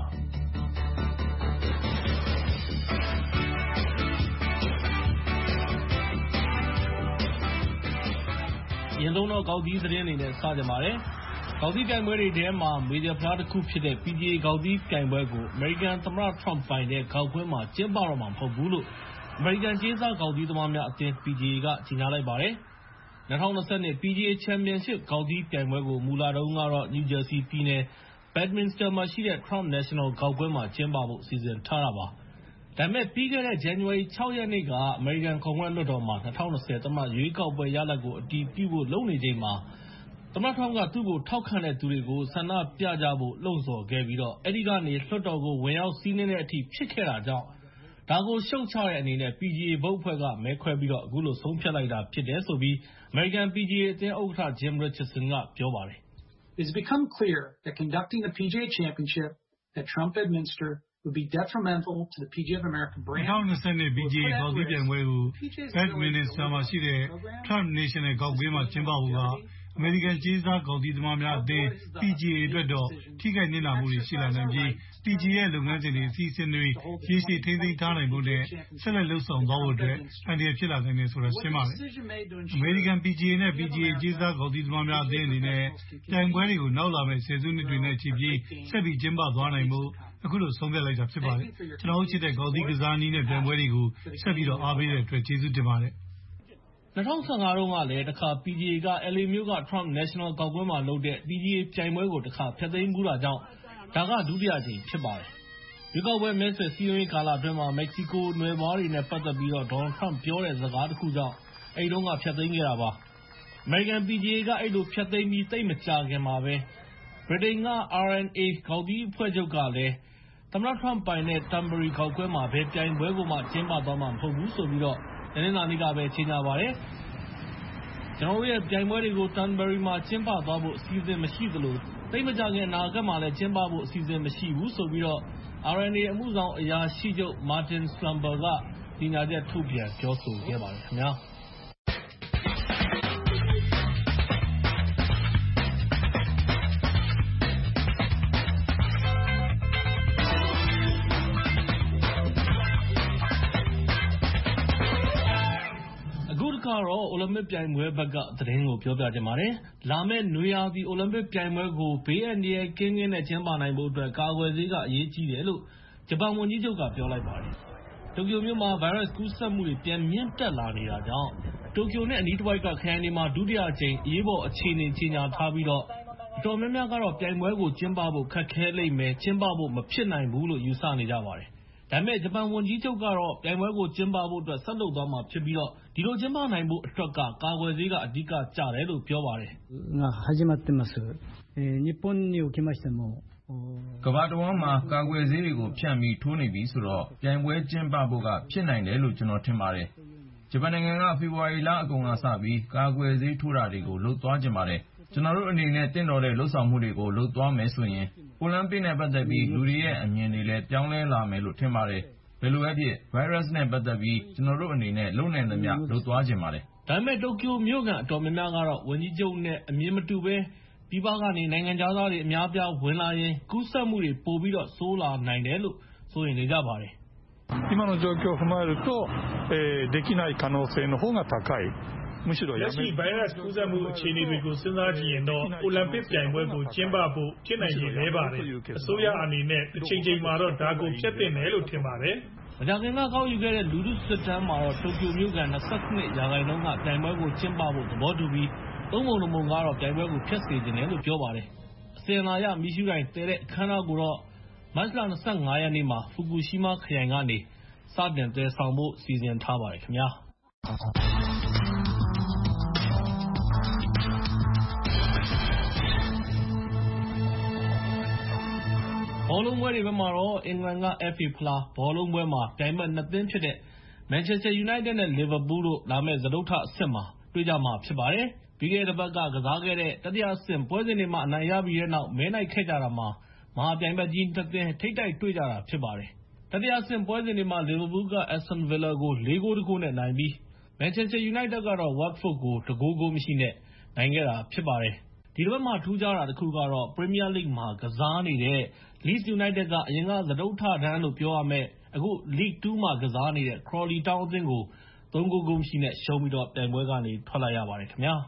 အရင်ဆုံးတော့ဂေါက်သီးသတင်းအနေနဲ့စကြပါတယ်ဂေါက်သီးပြိုင်ပွဲတွေထဲမှာမေဂျာဖလားတစ်ခုဖြစ်တဲ့ ပီဂျီအေ ဂေါက်သီးပြိုင်ပွဲကိုအမေရိကန်သမ္မတထရမ့်ပိုင်တဲ့ဂေါက်ကွင်းမှာကျင်းပတော့မှာမဟုတ်ဘူးလို့အမေရိကန်ကြေးစားဂေါက်သီးသမားများအသင်း ပီဂျီအေ ကကြေညာလိုက်ပါတယ်၂၀၂၂ ပီဂျီအေ Championship ဂေါက်သီးပြိုင်ပွဲကိုမူလတုန်းကတော့ New Jersey ပြည်နယ် Bedminster မှာရှိတဲ့ Trump National ဂေါက်ကွင်းမှာကျင်းပဖို့စီစဉ်ထားတာပါ။ဒါပေမဲ့ပြီးခဲ့တဲ့ ဇန်နဝါရီ၆ရက်နေ့ကအမေရိကန်ကွန်ဂရက်လွှတ်တော်မှာ၂၀၂၀သမ္မတရွေးကောက်ပွဲရလဒ်ကိုအတည်ပြုဖို့လုပ်နေချိန်မှာသမ္မတ Trump ကသူ့ကိုထောက်ခံတဲ့သူတွေကိုဆန္ဒပြကြဖို့လှုံ့ဆော်ခဲ့ပြီးတော့အဲဒီကနေလွှတ်တော်ကိုဝင်ရောက်စီးနင်းတဲ့အထိဖြစ်ခဲ့တာကြောင့်ဒါကိုရှုတ်ချတဲ့အနေနဲ့ ပီဂျီအေ ဘုတ်အဖွဲ့ကမဲခွဲပြီးတော့အခုလိုဆုံးဖြတ်လိုက်တာဖြစ်တယ်ဆိုပြီးအမေရိကန် ပီဂျီအေ အသင်းဥက္ကဋ္ဌ Jim Richardson ကပြောပါတယ်။ It's become clear that conducting the ပီဂျီအေ Championship that Trump administered would be detrimental to the ပီဂျီအေ of America brand. ၂၀၂၂ ပီဂျီအေ ဂေါက်သီးပြိုင်ပွဲကို Bedminster မှာရှိတဲ့ Trump National ဂေါက်ကွင်းမှာကျင်းပဖို့ကအမေရိကန်ကြေးစားဂေါက်သီးသမားများအသင်း ပီဂျီအေ အတွက်တော့ထိခိုက်နစ်နာမှုတွေရှိလာနိုင်ပြီး ပီဂျီအေ ရဲ့လုပ်ငန်းစဉ်တွေအစီအစဉ်တွေရေရှည်ထိန်းသိမ်းထားနိုင်ဖို့နဲ့ဆက်လက်လှုပ်ဆောင်သွားဖို့အတွက်အန္တရာယ်ဖြစ်လာနိုင်တယ်ဆိုတာရှင်းပါတယ်။အမေရိကန် ပီဂျီအေ နဲ့ ပီဂျီအေ ကြေးစားဂေါက်သီးသမားများအသင်းအနေနဲ့ပြိုင်ပွဲတွေကိုနောက်လာမယ့်ဆယ်စုနှစ်တွေနဲ့ချီပြီးဆက်ပြီးကျင်းပသွားနိုင်ဖို့အခုလိုဆုံးဖြတ်လိုက်တာဖြစ်ပါတယ်။ကျွန်တော်တို့ချစ်တဲ့ဂေါက်သီးကစားနည်းနဲ့ပြိုင်ပွဲတွေကိုဆက်ပြီးတော့အားပေးတဲ့အတွက်ကျေးဇူးတင်ပါတယ်။၂၀၁၅တုန်းကလည်းတစ်ခါ ပီဂျီအေ က အယ်လ် အေ မြို့က Trump National ဂေါက်ကွင်းမှာလုပ်တဲ့ ပီဂျီအေ ပြိုင်ပွဲကိုတစ်ခါဖျက်သိမ်းဖူးတာကြောင့်ဒါကဒုတိယကြိမ်ဖြစ်ပါတယ်။ရွေးကောက်ပွဲမဲဆွယ်စည်းရုံးရေးကာလအတွင်းမှာမက္ကဆီကိုနွယ်ဖွားတွေနဲ့ပတ်သက်ပြီးတော့ Donald Trump ပြောတဲ့စကားတစ်ခုကြောင့်အဲဒီတုန်းကဖျက်သိမ်းခဲ့တာပါ။အမေရိကန် ပီဂျီအေ ကအဲဒီလိုဖျက်သိမ်းပြီးသိပ်မကြာခင်မှာပဲဗြိတိန်က အာရ် အန် အေ ဂေါက်သီးအဖွဲ့ချုပ်ကလည်းသမ္မတ Trump ပိုင်တဲ့ Turnberry ဂေါက်ကွင်းမှာဘယ်ပြိုင်ပွဲကိုမှကျင်းပသွားမှာမဟုတ်ဘူးဆိုပြီးတော့တနင်္လာနေ့ကပဲကြေညာပါတယ်။ကျွန်တော်တို့ရဲ့ပြိုင်ပွဲတွေကို Turnberry မှာကျင်းပသွားဖို့အစီအစဉ်မရှိသလိုသိပ်မကြာခင်အနာဂတ်မှာလည်းကျင်းပဖို့အစီအစဉ်မရှိဘူးဆိုပြီးတော့ အာရ် အန် အေ အမှုဆောင်အရာရှိချုပ် Martin Slumber ကကြေညာချက်ထုတ်ပြန်ပြောဆိုခဲ့ပါတယ်ခင်ဗျာကတော့အိုလံပစ်ပြိုင်ပွဲဘက်ကသတင်းကိုပြောပြချင်ပါတယ်။လာမယ့်နွေရာသီအိုလံပစ်ပြိုင်ပွဲကိုဘေးအန္တရာယ်ကင်းကင်းနဲ့ကျင်းပနိုင်ဖို့အတွက်ကာကွယ်ဆေးကအရေးကြီးတယ်လို့ဂျပန်ဝန်ကြီးချုပ်ကပြောလိုက်ပါတယ်။တိုကျိုမြို့မှာဗိုင်းရပ်စ်ကူးစက်မှုတွေပြန်မြင့်တက်လာနေတာကြောင့်တိုကျိုနဲ့အနီးတစ်ဝိုက်ကခရိုင်တွေမှာဒုတိယအကြိမ်အရေးပေါ်အခြေအနေကြေညာထားပြီးတော့အတော်များများကတော့ပြိုင်ပွဲကိုကျင်းပဖို့ခက်ခဲလိမ့်မယ်ကျင်းပဖို့မဖြစ်နိုင်ဘူးလို့ယူဆနေကြပါတယ်။ဒါပေမဲ့ဂျပန်ဝန်ကြီးချုပ်ကတော့ပြိုင်ပွဲကိုကျင်းပဖို့အတွက်ဆက်လုပ်သွားမှာဖြစ်ပြီးတော့ဒီလိုကျင်းပနိုင်ဖို့အတွက်ကကာကွယ်ဆေးကအဓိကကျတယ်လို့ပြောပါတယ်။始まってます。日本におきましてもကမ္ဘာတစ်ဝန်းမှာကာကွယ်ဆေးတွေကိုဖြန့်ပြီးထိုးနေပြီဆိုတော့ပြိုင်ပွဲကျင်းပဖို့ကဖြစ်နိုင်တယ်လို့ကျွန်တော်ထင်ပါတယ်။ဂျပန်နိုင်ငံကဖေဖော်ဝါရီလအကုန်ကစပြီးကာကွယ်ဆေးထိုးတာတွေကိုလုပ်သွားကြပါတယ်။ကျွန်တော်တို့အနေနဲ့တင့်တော်တဲ့လှုပ်ဆောင်မှုတွေကိုလုပ်သွားမယ်ဆိုရင်အိုလံပစ်နဲ့ပတ်သက်ပြီးလူတွေရဲ့အမြင်တွေလည်းပြောင်းလဲလာမယ်လို့ထင်ပါတယ်။ဘယ်လိုပဲဖြစ်ဗိုင်းရပ်စ်နဲ့ပတ်သက်ပြီးကျွန်တော်တို့အနေနဲ့လုပ်နိုင်သမျှလုပ်သွားခြင်းပါတယ်။ဒါပေမဲ့တိုကျိုမြို့ကန်အတော်များများကတော့ဝန်ကြီးချုပ်နဲ့အမြင်မတူဘဲပြည်ပကနေနိုင်ငံခြားသားတွေအများပြားဝင်လာရင်ကူးစက်မှုတွေပိုပြီးတော့ဆိုးလာနိုင်တယ်လို့ဆိုရင်နေကြပါတယ်။今の状況を踏まえると、えー、できない可能性の方が高い。 လက်ရှိဗိုင်းရပ်စ်ကူးစက်မှုအခြေအနေတွေကိုစဉ်းစားကြည့်ရင်တော့အိုလံပစ်ပြိုင်ပွဲကိုကျင်းပဖို့ဖြစ်နိုင်ခြေလဲပါတယ်။အစိုးရအနေနဲ့အချိန်ချင်းမှာတော့ဒါကိုဖျက်သိမ်းတယ်လို့ထင်ပါတယ်။မကြာခင်ကကောက်ယူခဲ့တဲ့လူထုစစ်တမ်းမှာတော့တိုကျိုမြို့ကန်၂၇ရာခိုင်နှုန်းကပြိုင်ပွဲကိုကျင်းပဖို့သဘောတူပြီးသုံးပုံတစ်ပုံကတော့ပြိုင်ပွဲကိုဖျက်စေချင်တယ်လို့ပြောပါတယ်။အစဉ်အလာအရမီးရှူးတိုင်တည်တဲ့အခမ်းအနားကိုတော့မတ်လ၂၅ရက်နေ့မှာဖူကူရှီမာခရိုင်ကနေစတင်တည်ဆောင်ဖို့စီစဉ်ထားပါတယ်ခင်ဗျာ။ဘောလုံးပွဲတွေဘက်မှာတော့အင်္ဂလန်က F A ဖလားဘောလုံးပွဲမှာပြိုင်ဘက်နှစ်သင်းဖြစ်တဲ့ Manchester United နဲ့ Liverpool တို့လာမယ့်စတုတ္ထအဆင့်မှာတွေ့ကြမှာဖြစ်ပါတယ်။ပြီးခဲ့တဲ့တစ်ပတ်ကကစားခဲ့တဲ့တတိယအဆင့်ပွဲစဉ်တွေမှာအနိုင်ရပြီးတဲ့နောက်မဲနိုင်ခဲ့ကြတာမှာမဟာပြိုင်ဘက်ကြီးနှစ်သင်းထိပ်တိုက်တွေ့ကြတာဖြစ်ပါတယ်။တတိယအဆင့်ပွဲစဉ်တွေမှာ Liverpool က Aston Villa ကိုလေးဂိုးတစ်ဂိုးနဲ့နိုင်ပြီး Manchester United ကတော့ Watford ကိုတစ်ဂိုးဂိုးမရှိနဲ့နိုင်ခဲ့တာဖြစ်ပါတယ်။ဒီတစ်ပတ်မှာထူးခြားတာတစ်ခုကတော့ Premier League မှာကစားနေတဲ့ Leeds United ကအရင်ကစတုတ္ထတန်းလို့ပြောရမယ့်အခု League တူမှာကစားနေတဲ့ Crawley Town အသင်းကိုသုံးဂိုးဂိုးမရှိနဲ့ရှုံးပြီးတော့ပြိုင်ပွဲကနေထွက်လိုက်ရပါတယ်ခင်ဗျာ။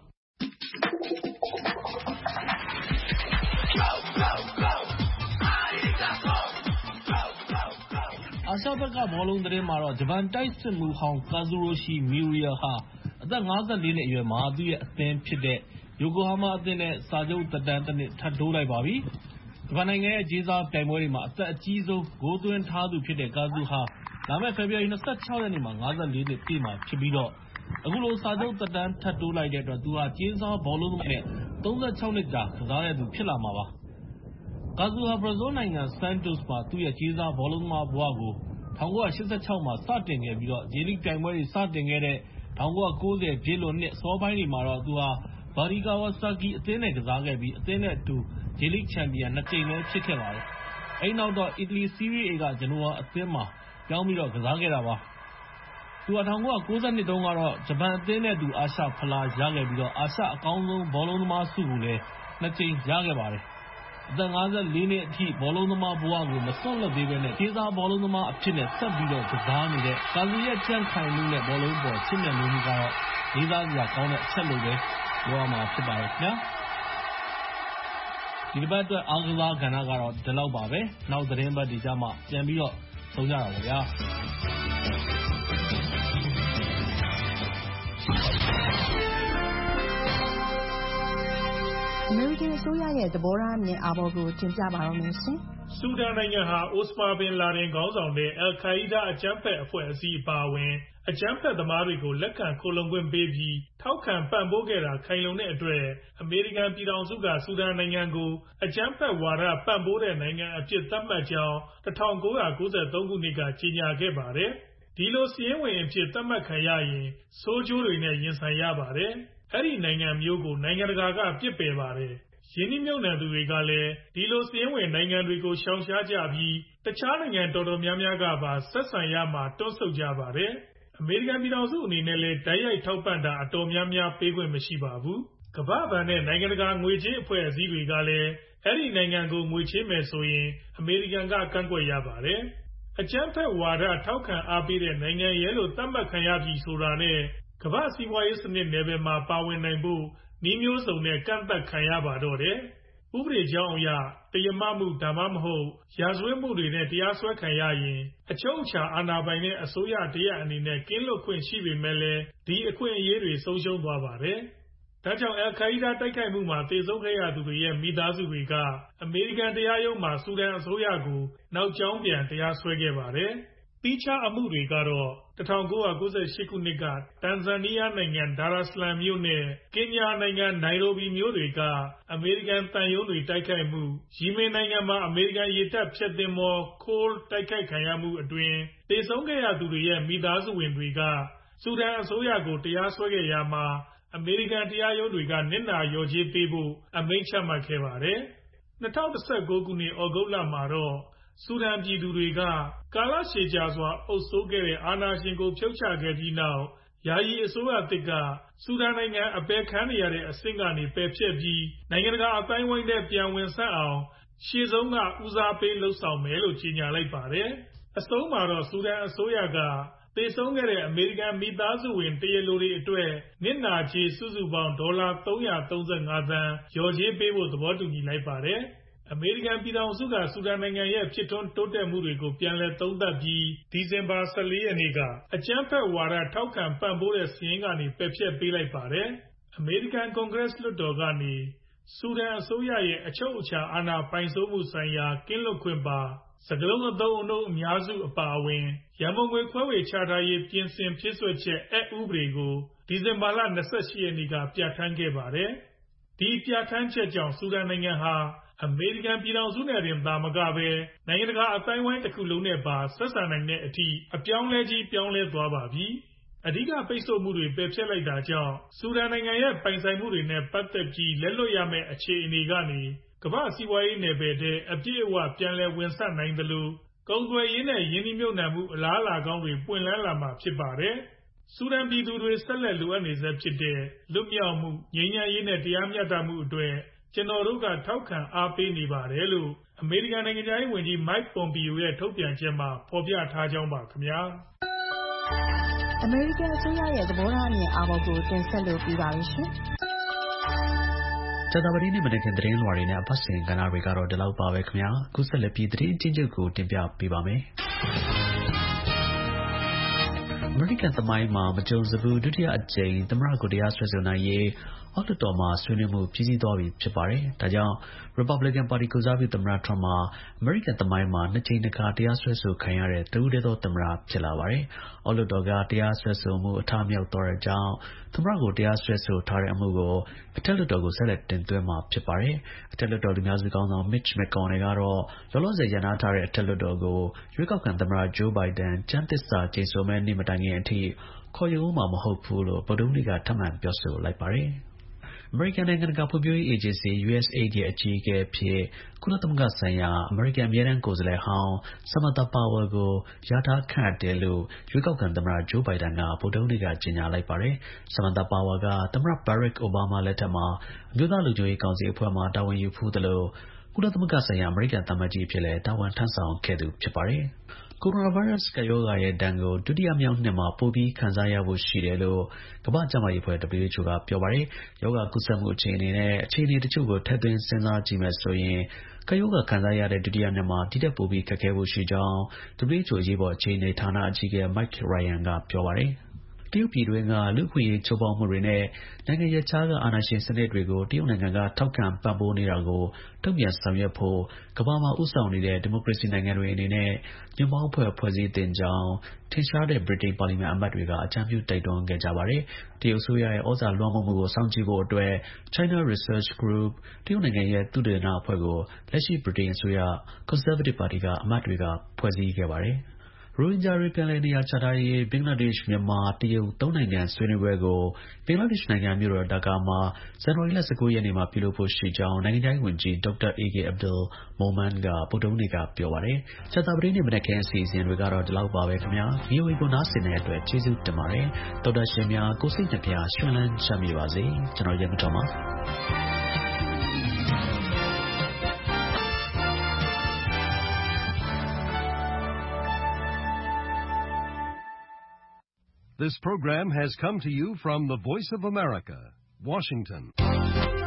အာရှဘက်ကဘောလုံးသတင်းမှာတော့ဂျပန်တိုက်စစ်မှူးဟောင်း Kazuyoshi Miura ဟာအသက်၅၄နှစ်အရွယ်မှာသူ့ရဲ့အသင်းဖြစ်တဲ့ Yokohama အသင်းနဲ့စာချုပ်သက်တမ်းတစ်နှစ်ထပ်တိုးလိုက်ပါပြီ။ဂျပန်နိုင်ငံရဲ့ကြေးစားပြိုင်ပွဲတွေမှာအသက်အကြီးဆုံးဂိုးသွင်းထားသူဖြစ်တဲ့ Kazu ဟာလာမယ့်ဖေဖော်ဝါရီ၂၆ရက်နေ့မှာ၅၄နှစ်ပြည့်မှာဖြစ်ပြီးတော့အခုလိုစာချုပ်သက်တမ်းထပ်တိုးလိုက်တဲ့အတွက်သူဟာကြေးစားဘောလုံးသမားနဲ့၃၆နှစ်ကြာကစားရသူဖြစ်လာမှာပါ။ Kazu ဟာဘရာဇီးနိုင်ငံ Santos မှာသူ့ရဲ့ကြေးစားဘောလုံးသမားဘဝကို၁၉၈၆မှာစတင်ခဲ့ပြီးတော့ J League ပြိုင်ပွဲတွေစတင်ခဲ့တဲ့၁၉၉၀ပြည့်လွန်နှစ်အစောပိုင်းတွေမှာတော့သူဟာ Bari Kawasaki အသင်းနဲ့ကစားခဲ့ပြီးအသင်းနဲ့အတူ J League ချန်ပီယံနှစ်ကြိမ်လည်းဖြစ်ခဲ့ပါတယ်။အဲဒီနောက်တော့ Italy Serie A က Genoa အသင်းမှာပြောင်းပြီးတော့ကစားခဲ့တာပါ။သူက၁၉၉၂တုန်းကတော့ဂျပန်အသင်းနဲ့အတူအာရှဖလားရခဲ့ပြီးတော့အာရှအကောင်းဆုံးဘောလုံးသမားဆုကိုလည်းနှစ်ကြိမ်ရခဲ့ပါတယ်။အသက်၅၄နှစ်အထိဘောလုံးသမားဘဝကိုမစွန့်လွတ်သေးဘဲနဲ့ကြေးစားဘောလုံးသမားအဖြစ်နဲ့ဆက်ပြီးတော့ကစားနေတဲ့ Kazu ရဲ့ကြံ့ခိုင်မှုနဲ့ဘောလုံးပေါ်ချစ်မြတ်နိုးမှုကတော့လေးစားစရာကောင်းတဲ့အချက်လို့ပဲပြောရမှာဖြစ်ပါတယ်ခင်ဗျာ။ဒီတစ်ပတ်အတွက်အားကစားကဏ္ဍကတော့ဒီလောက်ပါပဲ။နောက်သတင်းပတ်တွေကြမှာပြန်ပြီးတော့ဆုံကြတာပါဗျာ။အမေရိကန်အစိုးရရဲ့သဘောထားအမြင်အာဘော်ကိုတင်ပြပါတော့မယ်ရှင်။ဆူဒန်နိုင်ငံဟာအိုစမာဘင်လာဒင်ခေါင်းဆောင်တဲ့အယ်ခိုင်ဒါအကြမ်းဖက်အဖွဲ့အစည်းအပါအဝင်အကြမ်းဖက်သမားတွေကိုလက်ခံခိုလုံခွင့်ပေးပြီးထောက်ခံပံ့ပိုးခဲ့တာခိုင်လုံတဲ့အတွက်အမေရိကန်ပြည်ထောင်စုကဆူဒန်နိုင်ငံကိုအကြမ်းဖက်ဝါဒပံ့ပိုးတဲ့နိုင်ငံအဖြစ်သတ်မှတ်ကြောင်း၁၉၉၃ခုနှစ်ကကြေညာခဲ့ပါတယ်။ဒီလိုစာရင်းဝင်အဖြစ်သတ်မှတ်ခံရရင်ဆိုးကျိုးတွေနဲ့ရင်ဆိုင်ရပါတယ်။အဲဒီနိုင်ငံမျိုးကိုနိုင်ငံတကာကပြစ်ပယ်ပါတယ်။ရင်းနှီးမြှုပ်နှံသူတွေကလည်းဒီလိုစာရင်းဝင်နိုင်ငံတွေကိုရှောင်ရှားကြပြီးတခြားနိုင်ငံတော်တော်များများကပါဆက်ဆံရမှာတွန့်ဆုတ်ကြပါတယ်အမေရိကန်ပြည်ထောင်စုအနေနဲ့လည်းတိုက်ရိုက်ထောက်ပံ့တာအတော်များများပေးခွင့်မရှိပါဘူးကမ္ဘာ့ဘဏ်နဲ့နိုင်ငံတကာငွေကြေးအဖွဲ့အစည်းတွေကလည်းအဲ့ဒီနိုင်ငံကိုငွေချေးမယ်ဆိုရင်အမေရိကန်ကကန့်ကွက်ရပါတယ်အကြမ်းဖက်ဝါဒထောက်ခံအားပေးတဲ့နိုင်ငံရဲလို့သတ်မှတ်ခံရပြီဆိုတာနဲ့ကမ္ဘာ့စီးပွားရေးစနစ်နယ်ပယ်မှာပါဝင်နိုင်ဖို့နည်းမျိုးစုံနဲ့ကန့်သတ်ခံရပါတော့တယ်ဥပဒေကြောင်းအရတရားမမှုဒါမှမဟုတ်ရာဇဝတ်မှုတွေနဲ့တရားစွဲခံရရင်အချုပ်အခြာအာဏာပိုင်နဲ့အစိုးရတရားအနေနဲ့ကင်းလွတ်ခွင့်ရှိပေမဲ့လည်းဒီအခွင့်အရေးတွေဆုံးရှုံးသွားပါတယ်ဒါကြောင့်အယ်ခိုင်ဒါတိုက်ခိုက်မှုမှာသေဆုံးခဲ့ရသူတွေရဲ့မိသားစုတွေကအမေရိကန်တရားရုံးမှာဆူဒန်အစိုးရကိုနောက်ကျောင်းပြန်တရားစွဲခဲ့ပါတယ်။တိကျအမှုတွေကတော့၁၉၉၈ခုနှစ်ကတန်ဇန်နီးယားနိုင်ငံဒါရာဆလမ်မြို့နဲ့ကင်ညာနိုင်ငံနိုင်ရိုဘီမြို့တွေကအမေရိကန်တန်ယုံတွေတိုက်ခိုက်မှုယီမင်နိုင်ငံမှာအမေရိကန်ရေတပ်ဖျက်သင်္ဘောခိုးတိုက်ခိုက်ခံရမှုအတွင်းသေဆုံးခဲ့ရသူတွေရဲ့မိသားစုဝင်တွေကဆူဒန်အစိုးရကိုတရားစွဲခဲ့ရမှာအမေရိကန်တရားရုံးတွေကနစ်နာလျော်ကြေးပေးဖို့အမိန့်ချမှတ်ခဲ့ပါတယ်။၂၀၁၉ခုနှစ်ဩဂုတ်လမှာတော့ဆူဒန်ပြည်သူတွေကကာလရှည်ကြာစွာအုပ်စိုးခဲ့တဲ့အာဏာရှင်ကိုဖြုတ်ချခဲ့ပြီးနောက်ယာယီအစိုးရသစ်ကဆူဒန်နိုင်ငံအပယ်ခံနေရတဲ့အဆင့်ကနေပယ်ဖျက်ပြီးနိုင်ငံတကာအတိုင်းအဝိုင်းနဲ့ပြန်ဝင်ဆန့်အောင်ရှေ့ဆုံးကဦးစားပေးလှုပ်ဆောင်မယ်လို့ကြေညာလိုက်ပါတယ်။အဆုံးမှာတော့ဆူဒန်အစိုးရကသေဆုံးခဲ့တဲ့အမေရိကန်မိသားစုဝင်တရားလိုတွေအတွက်နစ်နာကြေးစုစုပေါင်းဒေါ်လာ၃၃၅သန်းလျော်ကြေးပေးဖို့သဘောတူညီလိုက်ပါတယ်။အမေရိကန်ပြည်ထောင်စုကဆူဒန်နိုင်ငံရဲ့ဖြစ်ထွန်းတိုးတက်မှုတွေကိုပြန်လည်သုံးသပ်ပြီးဒီဇင်ဘာ၁၄ရက်နေ့ကအကြမ်းဖက်ဝါဒထောက်ခံပံ့ပိုးတဲ့စာရင်းကနေပယ်ဖျက်ပေးလိုက်ပါတယ်။အမေရိကန်ကွန်ဂရက်လွှတ်တော်ကနေဆူဒန်အစိုးရရဲ့အချုပ်အခြာအာဏာပိုင်စိုးမှုဆိုင်ရာကင်းလွတ်ခွင့်ပါစကားလုံးအသုံးအနှုန်းအများစုအပါအဝင်ရန်ပုံငွေခွဲဝေချထားရေးပြင်ဆင်ဖြည့်စွက်ချက်အက်ဥပဒေကိုဒီဇင်ဘာလ၂၈ရက်နေ့ကပြဋ္ဌာန်းခဲ့ပါတယ်။ဒီပြဋ္ဌာန်းချက်ကြောင့်ဆူဒန်နိုင်ငံဟာအမေရိကန်ပြည်ထောင်စုနဲ့တင်သာမကပဲနိုင်ငံတကာအတိုင်းအဝိုင်းတစ်ခုလုံးနဲ့ပါဆက်ဆံနိုင်တဲ့အထိအပြောင်းလဲကြီးပြောင်းလဲသွားပါပြီ။အဓိကပိတ်ဆို့မှုတွေပယ်ဖျက်လိုက်တာကြောင့်ဆူဒန်နိုင်ငံရဲ့ပိုင်ဆိုင်မှုတွေနဲ့ပတ်သက်ပြီးလက်လွတ်ရမယ့်အခြေအနေကနေကမ္ဘာ့စီးပွားရေးနယ်ပယ်ထဲအပြည့်အဝပြန်လည်ဝင်ဆန့်နိုင်သလိုကုန်သွယ်ရေးနဲ့ယင်းနှိမ့်မြုပ်နှံမှုအလားအလာကောင်းတွေပွင့်လန်းလာမှာဖြစ်ပါတယ်။ဆူဒန်ပြည်သူတွေဆက်လက်လိုအပ်နေဆဲဖြစ်တဲ့လွတ်မြောက်မှုငြိမ်းချမ်းရေးနဲ့တရားမျှတမှုအတွက်ကျွန်တော်တို့ကထောက်ခံအားပေးနေပါတယ်လို့အမေရိကန်နိုင်ငံသားရေးဝန်ကြီး Mike Pompeo ရဲ့ထုတ်ပြန်ချက်မှာဖော်ပြထားကြောင်းပါခင်ဗျာ။အမေရိကန်အစိုးရရဲ့သဘောထားအမြင်အာဘော်ကိုတင်ဆက်လို့ပြီးပါပြီရှင်။ကြာသပတေးနေ့မနက်ခင်းသတင်းလွှာတွေနဲ့အပတ်စဉ်ကဏ္ဍတွေကတော့ဒီလောက်ပါပဲခင်ဗျာအခုဆက်လက်ပြီးသတင်းချင်းချုပ်ကိုတင်ပြပေးပါမယ်အမေရိကန်သမိုင်းမှာမကြုံစဘူးဒုတိယအကြိမ်သမ္မတကိုတရားစွဲဆိုနိုင်ရေးအောက်လွှတ်တော်မှာဆွေးနွေးမှုပြီးစီးသွားပြီဖြစ်ပါတယ်။ဒါကြောင့် Republican ပါတီကိုစားပြုသမ္မတ Trump မှာအမေရိကန်သမိုင်းမှာနှစ်ကြိမ်တစ်ခါတရားစွဲဆိုခံရတဲ့တဦးတည်းသောသမ္မတဖြစ်လာပါတယ်။အောက်လွှတ်တော်ကတရားစွဲဆိုမှုအထမြောက်သွားတဲ့ကြောင့်သမ္မတကိုတရားစွဲဆိုထားတဲ့အမှုကိုအထက်လွှတ်တော်ကိုဆက်လက်တင်သွင်းမှာဖြစ်ပါတယ်။အထက်လွှတ်တော်လူများစုခေါင်းဆောင် Mitch McConnell ကတော့လောလောဆယ်ရန်နာထားတဲ့အထက်လွှတ်တော်ကိုရွေးကောက်ခံသမ္မတ Joe Biden ကျမ်းသစ္စာကျိန်ဆိုမဲ့နေ့မတိုင်ခင်အထိခေါ်ယူမှာမဟုတ်ဘူးလို့ဗုဒ္ဓဟူးနေ့ကထပ်မံပြောဆိုလိုက်ပါတယ်။ အမေရိကန်နိုင်ငံတကာဖွံ့ဖြိုးရေးအေဂျင်စီ U S A I D ရဲ့အကြီးအကဲအဖြစ်ကုလသမဂ္ဂဆိုင်ရာအမေရိကန်အမြဲတမ်းကိုယ်စားလှယ်ဟောင်း Samantha Power ကိုလျာထားခန့်အပ်တယ်လို့ရွေးကောက်ခံသမ္မတ Joe Biden ကဗုဒ္ဓဟူးနေ့ကကြေညာလိုက်ပါတယ်။ Samantha Power ကသမ္မတ Barack Obama လက်ထက်မှာအမျိုးသားလုံခြုံရေးကောင်စီအဖွဲ့မှာတာဝန်ယူဖူးသလိုကုလသမဂ္ဂဆိုင်ရာအမေရိကန်သံအမတ်ကြီးအဖြစ်လည်းတာဝန်ထမ်းဆောင်ခဲ့သူဖြစ်ပါတယ်။ ကိုရိုနာဗိုင်းရပ်စ်ကပ်ရောဂါရဲ့ဒဏ်ကိုဒုတိယမြောက်နှစ်မှာပိုပြီးခံစားရဖို့ရှိတယ်လို့ကမ္ဘာ့ကျန်းမာရေးအဖွဲ့ W H O ကပြောပါတယ်။ရောဂါကူးစက်မှုအခြေအနေနဲ့အခြေအနေတချို့ကိုထည့်သွင်းစဉ်းစားကြည့်မယ်ဆိုရင်ကပ်ရောဂါခံစားရတဲ့ဒုတိယနှစ်မှာဒီထက်ပိုပြီးခက်ခဲဖို့ရှိကြောင်း W H O အရေးပေါ်အခြေအနေဌာနအကြီးအကဲ Mike Ryan ကပြောပါတယ်။တရုတ်ပြည်တွင်းကလူ့အခွင့်အရေးချိုးဖောက်မှုတွေနဲ့နိုင်ငံရပ်ခြားကအာဏာရှင်စနစ်တွေကိုတရုတ်နိုင်ငံကထောက်ခံပံ့ပိုးနေတာကိုတုံ့ပြန်ဆောင်ရွက်ဖို့ကမ္ဘာမှာဦးဆောင်နေတဲ့ဒီမိုကရေစီနိုင်ငံတွေအနေနဲ့ညွန့်ပေါင်းအဖွဲ့ဖွဲ့စည်းသင့်ကြောင်းထင်ရှားတဲ့ဗြိတိန်ပါလီမန်အမတ်တွေကအကြံပြုတိုက်တွန်းခဲ့ကြပါတယ်။တရုတ်အစိုးရရဲ့ဩဇာလွှမ်းမိုးမှုကိုစောင့်ကြည့်ဖို့အတွက် China Research Group တရုတ်နိုင်ငံရဲ့သုတေသနအဖွဲ့ကိုလက်ရှိဗြိတိန်အစိုးရ Conservative ပါတီကအမတ်တွေကဖွဲ့စည်းခဲ့ပါတယ်။ရိုဟင်ဂျာတွေပြန်လည်နေရာချထားရေးဘင်္ဂလားဒေ့ရှ်၊မြန်မာ၊တရုတ်သုံးနိုင်ငံဆွေးနွေးပွဲကိုဘင်္ဂလားဒေ့ရှ်နိုင်ငံမြို့တော်ဒါကာမှာဇန်နဝါရီလ ၁၉ ရက်နေ့မှာပြုလုပ်ဖို့ရှိကြောင်းနိုင်ငံခြားရေးဝန်ကြီး ဒေါက်တာ အေ ကေ အဗ္ဗဒူလ် မိုမန်က ဗုဒ္ဓဟူးနေ့က ပြောပါတယ်။ကြာသပတေးနေ့မနက်ခင်းအစီအစဉ်တွေကတော့ဒီလောက်ပါပဲခင်ဗျာ။ ဗွီအိုအေကိုနားဆင်တဲ့အတွက်ကျေးဇူးတင်ပါတယ်။သောတာရှင်များကိုယ်စိတ်နှပြရွှင်လန်းချမ်းမြေပါစေ။ကျွန်တော်ရဲမတော်ပါ။ This program has come to you from the Voice of America, Washington.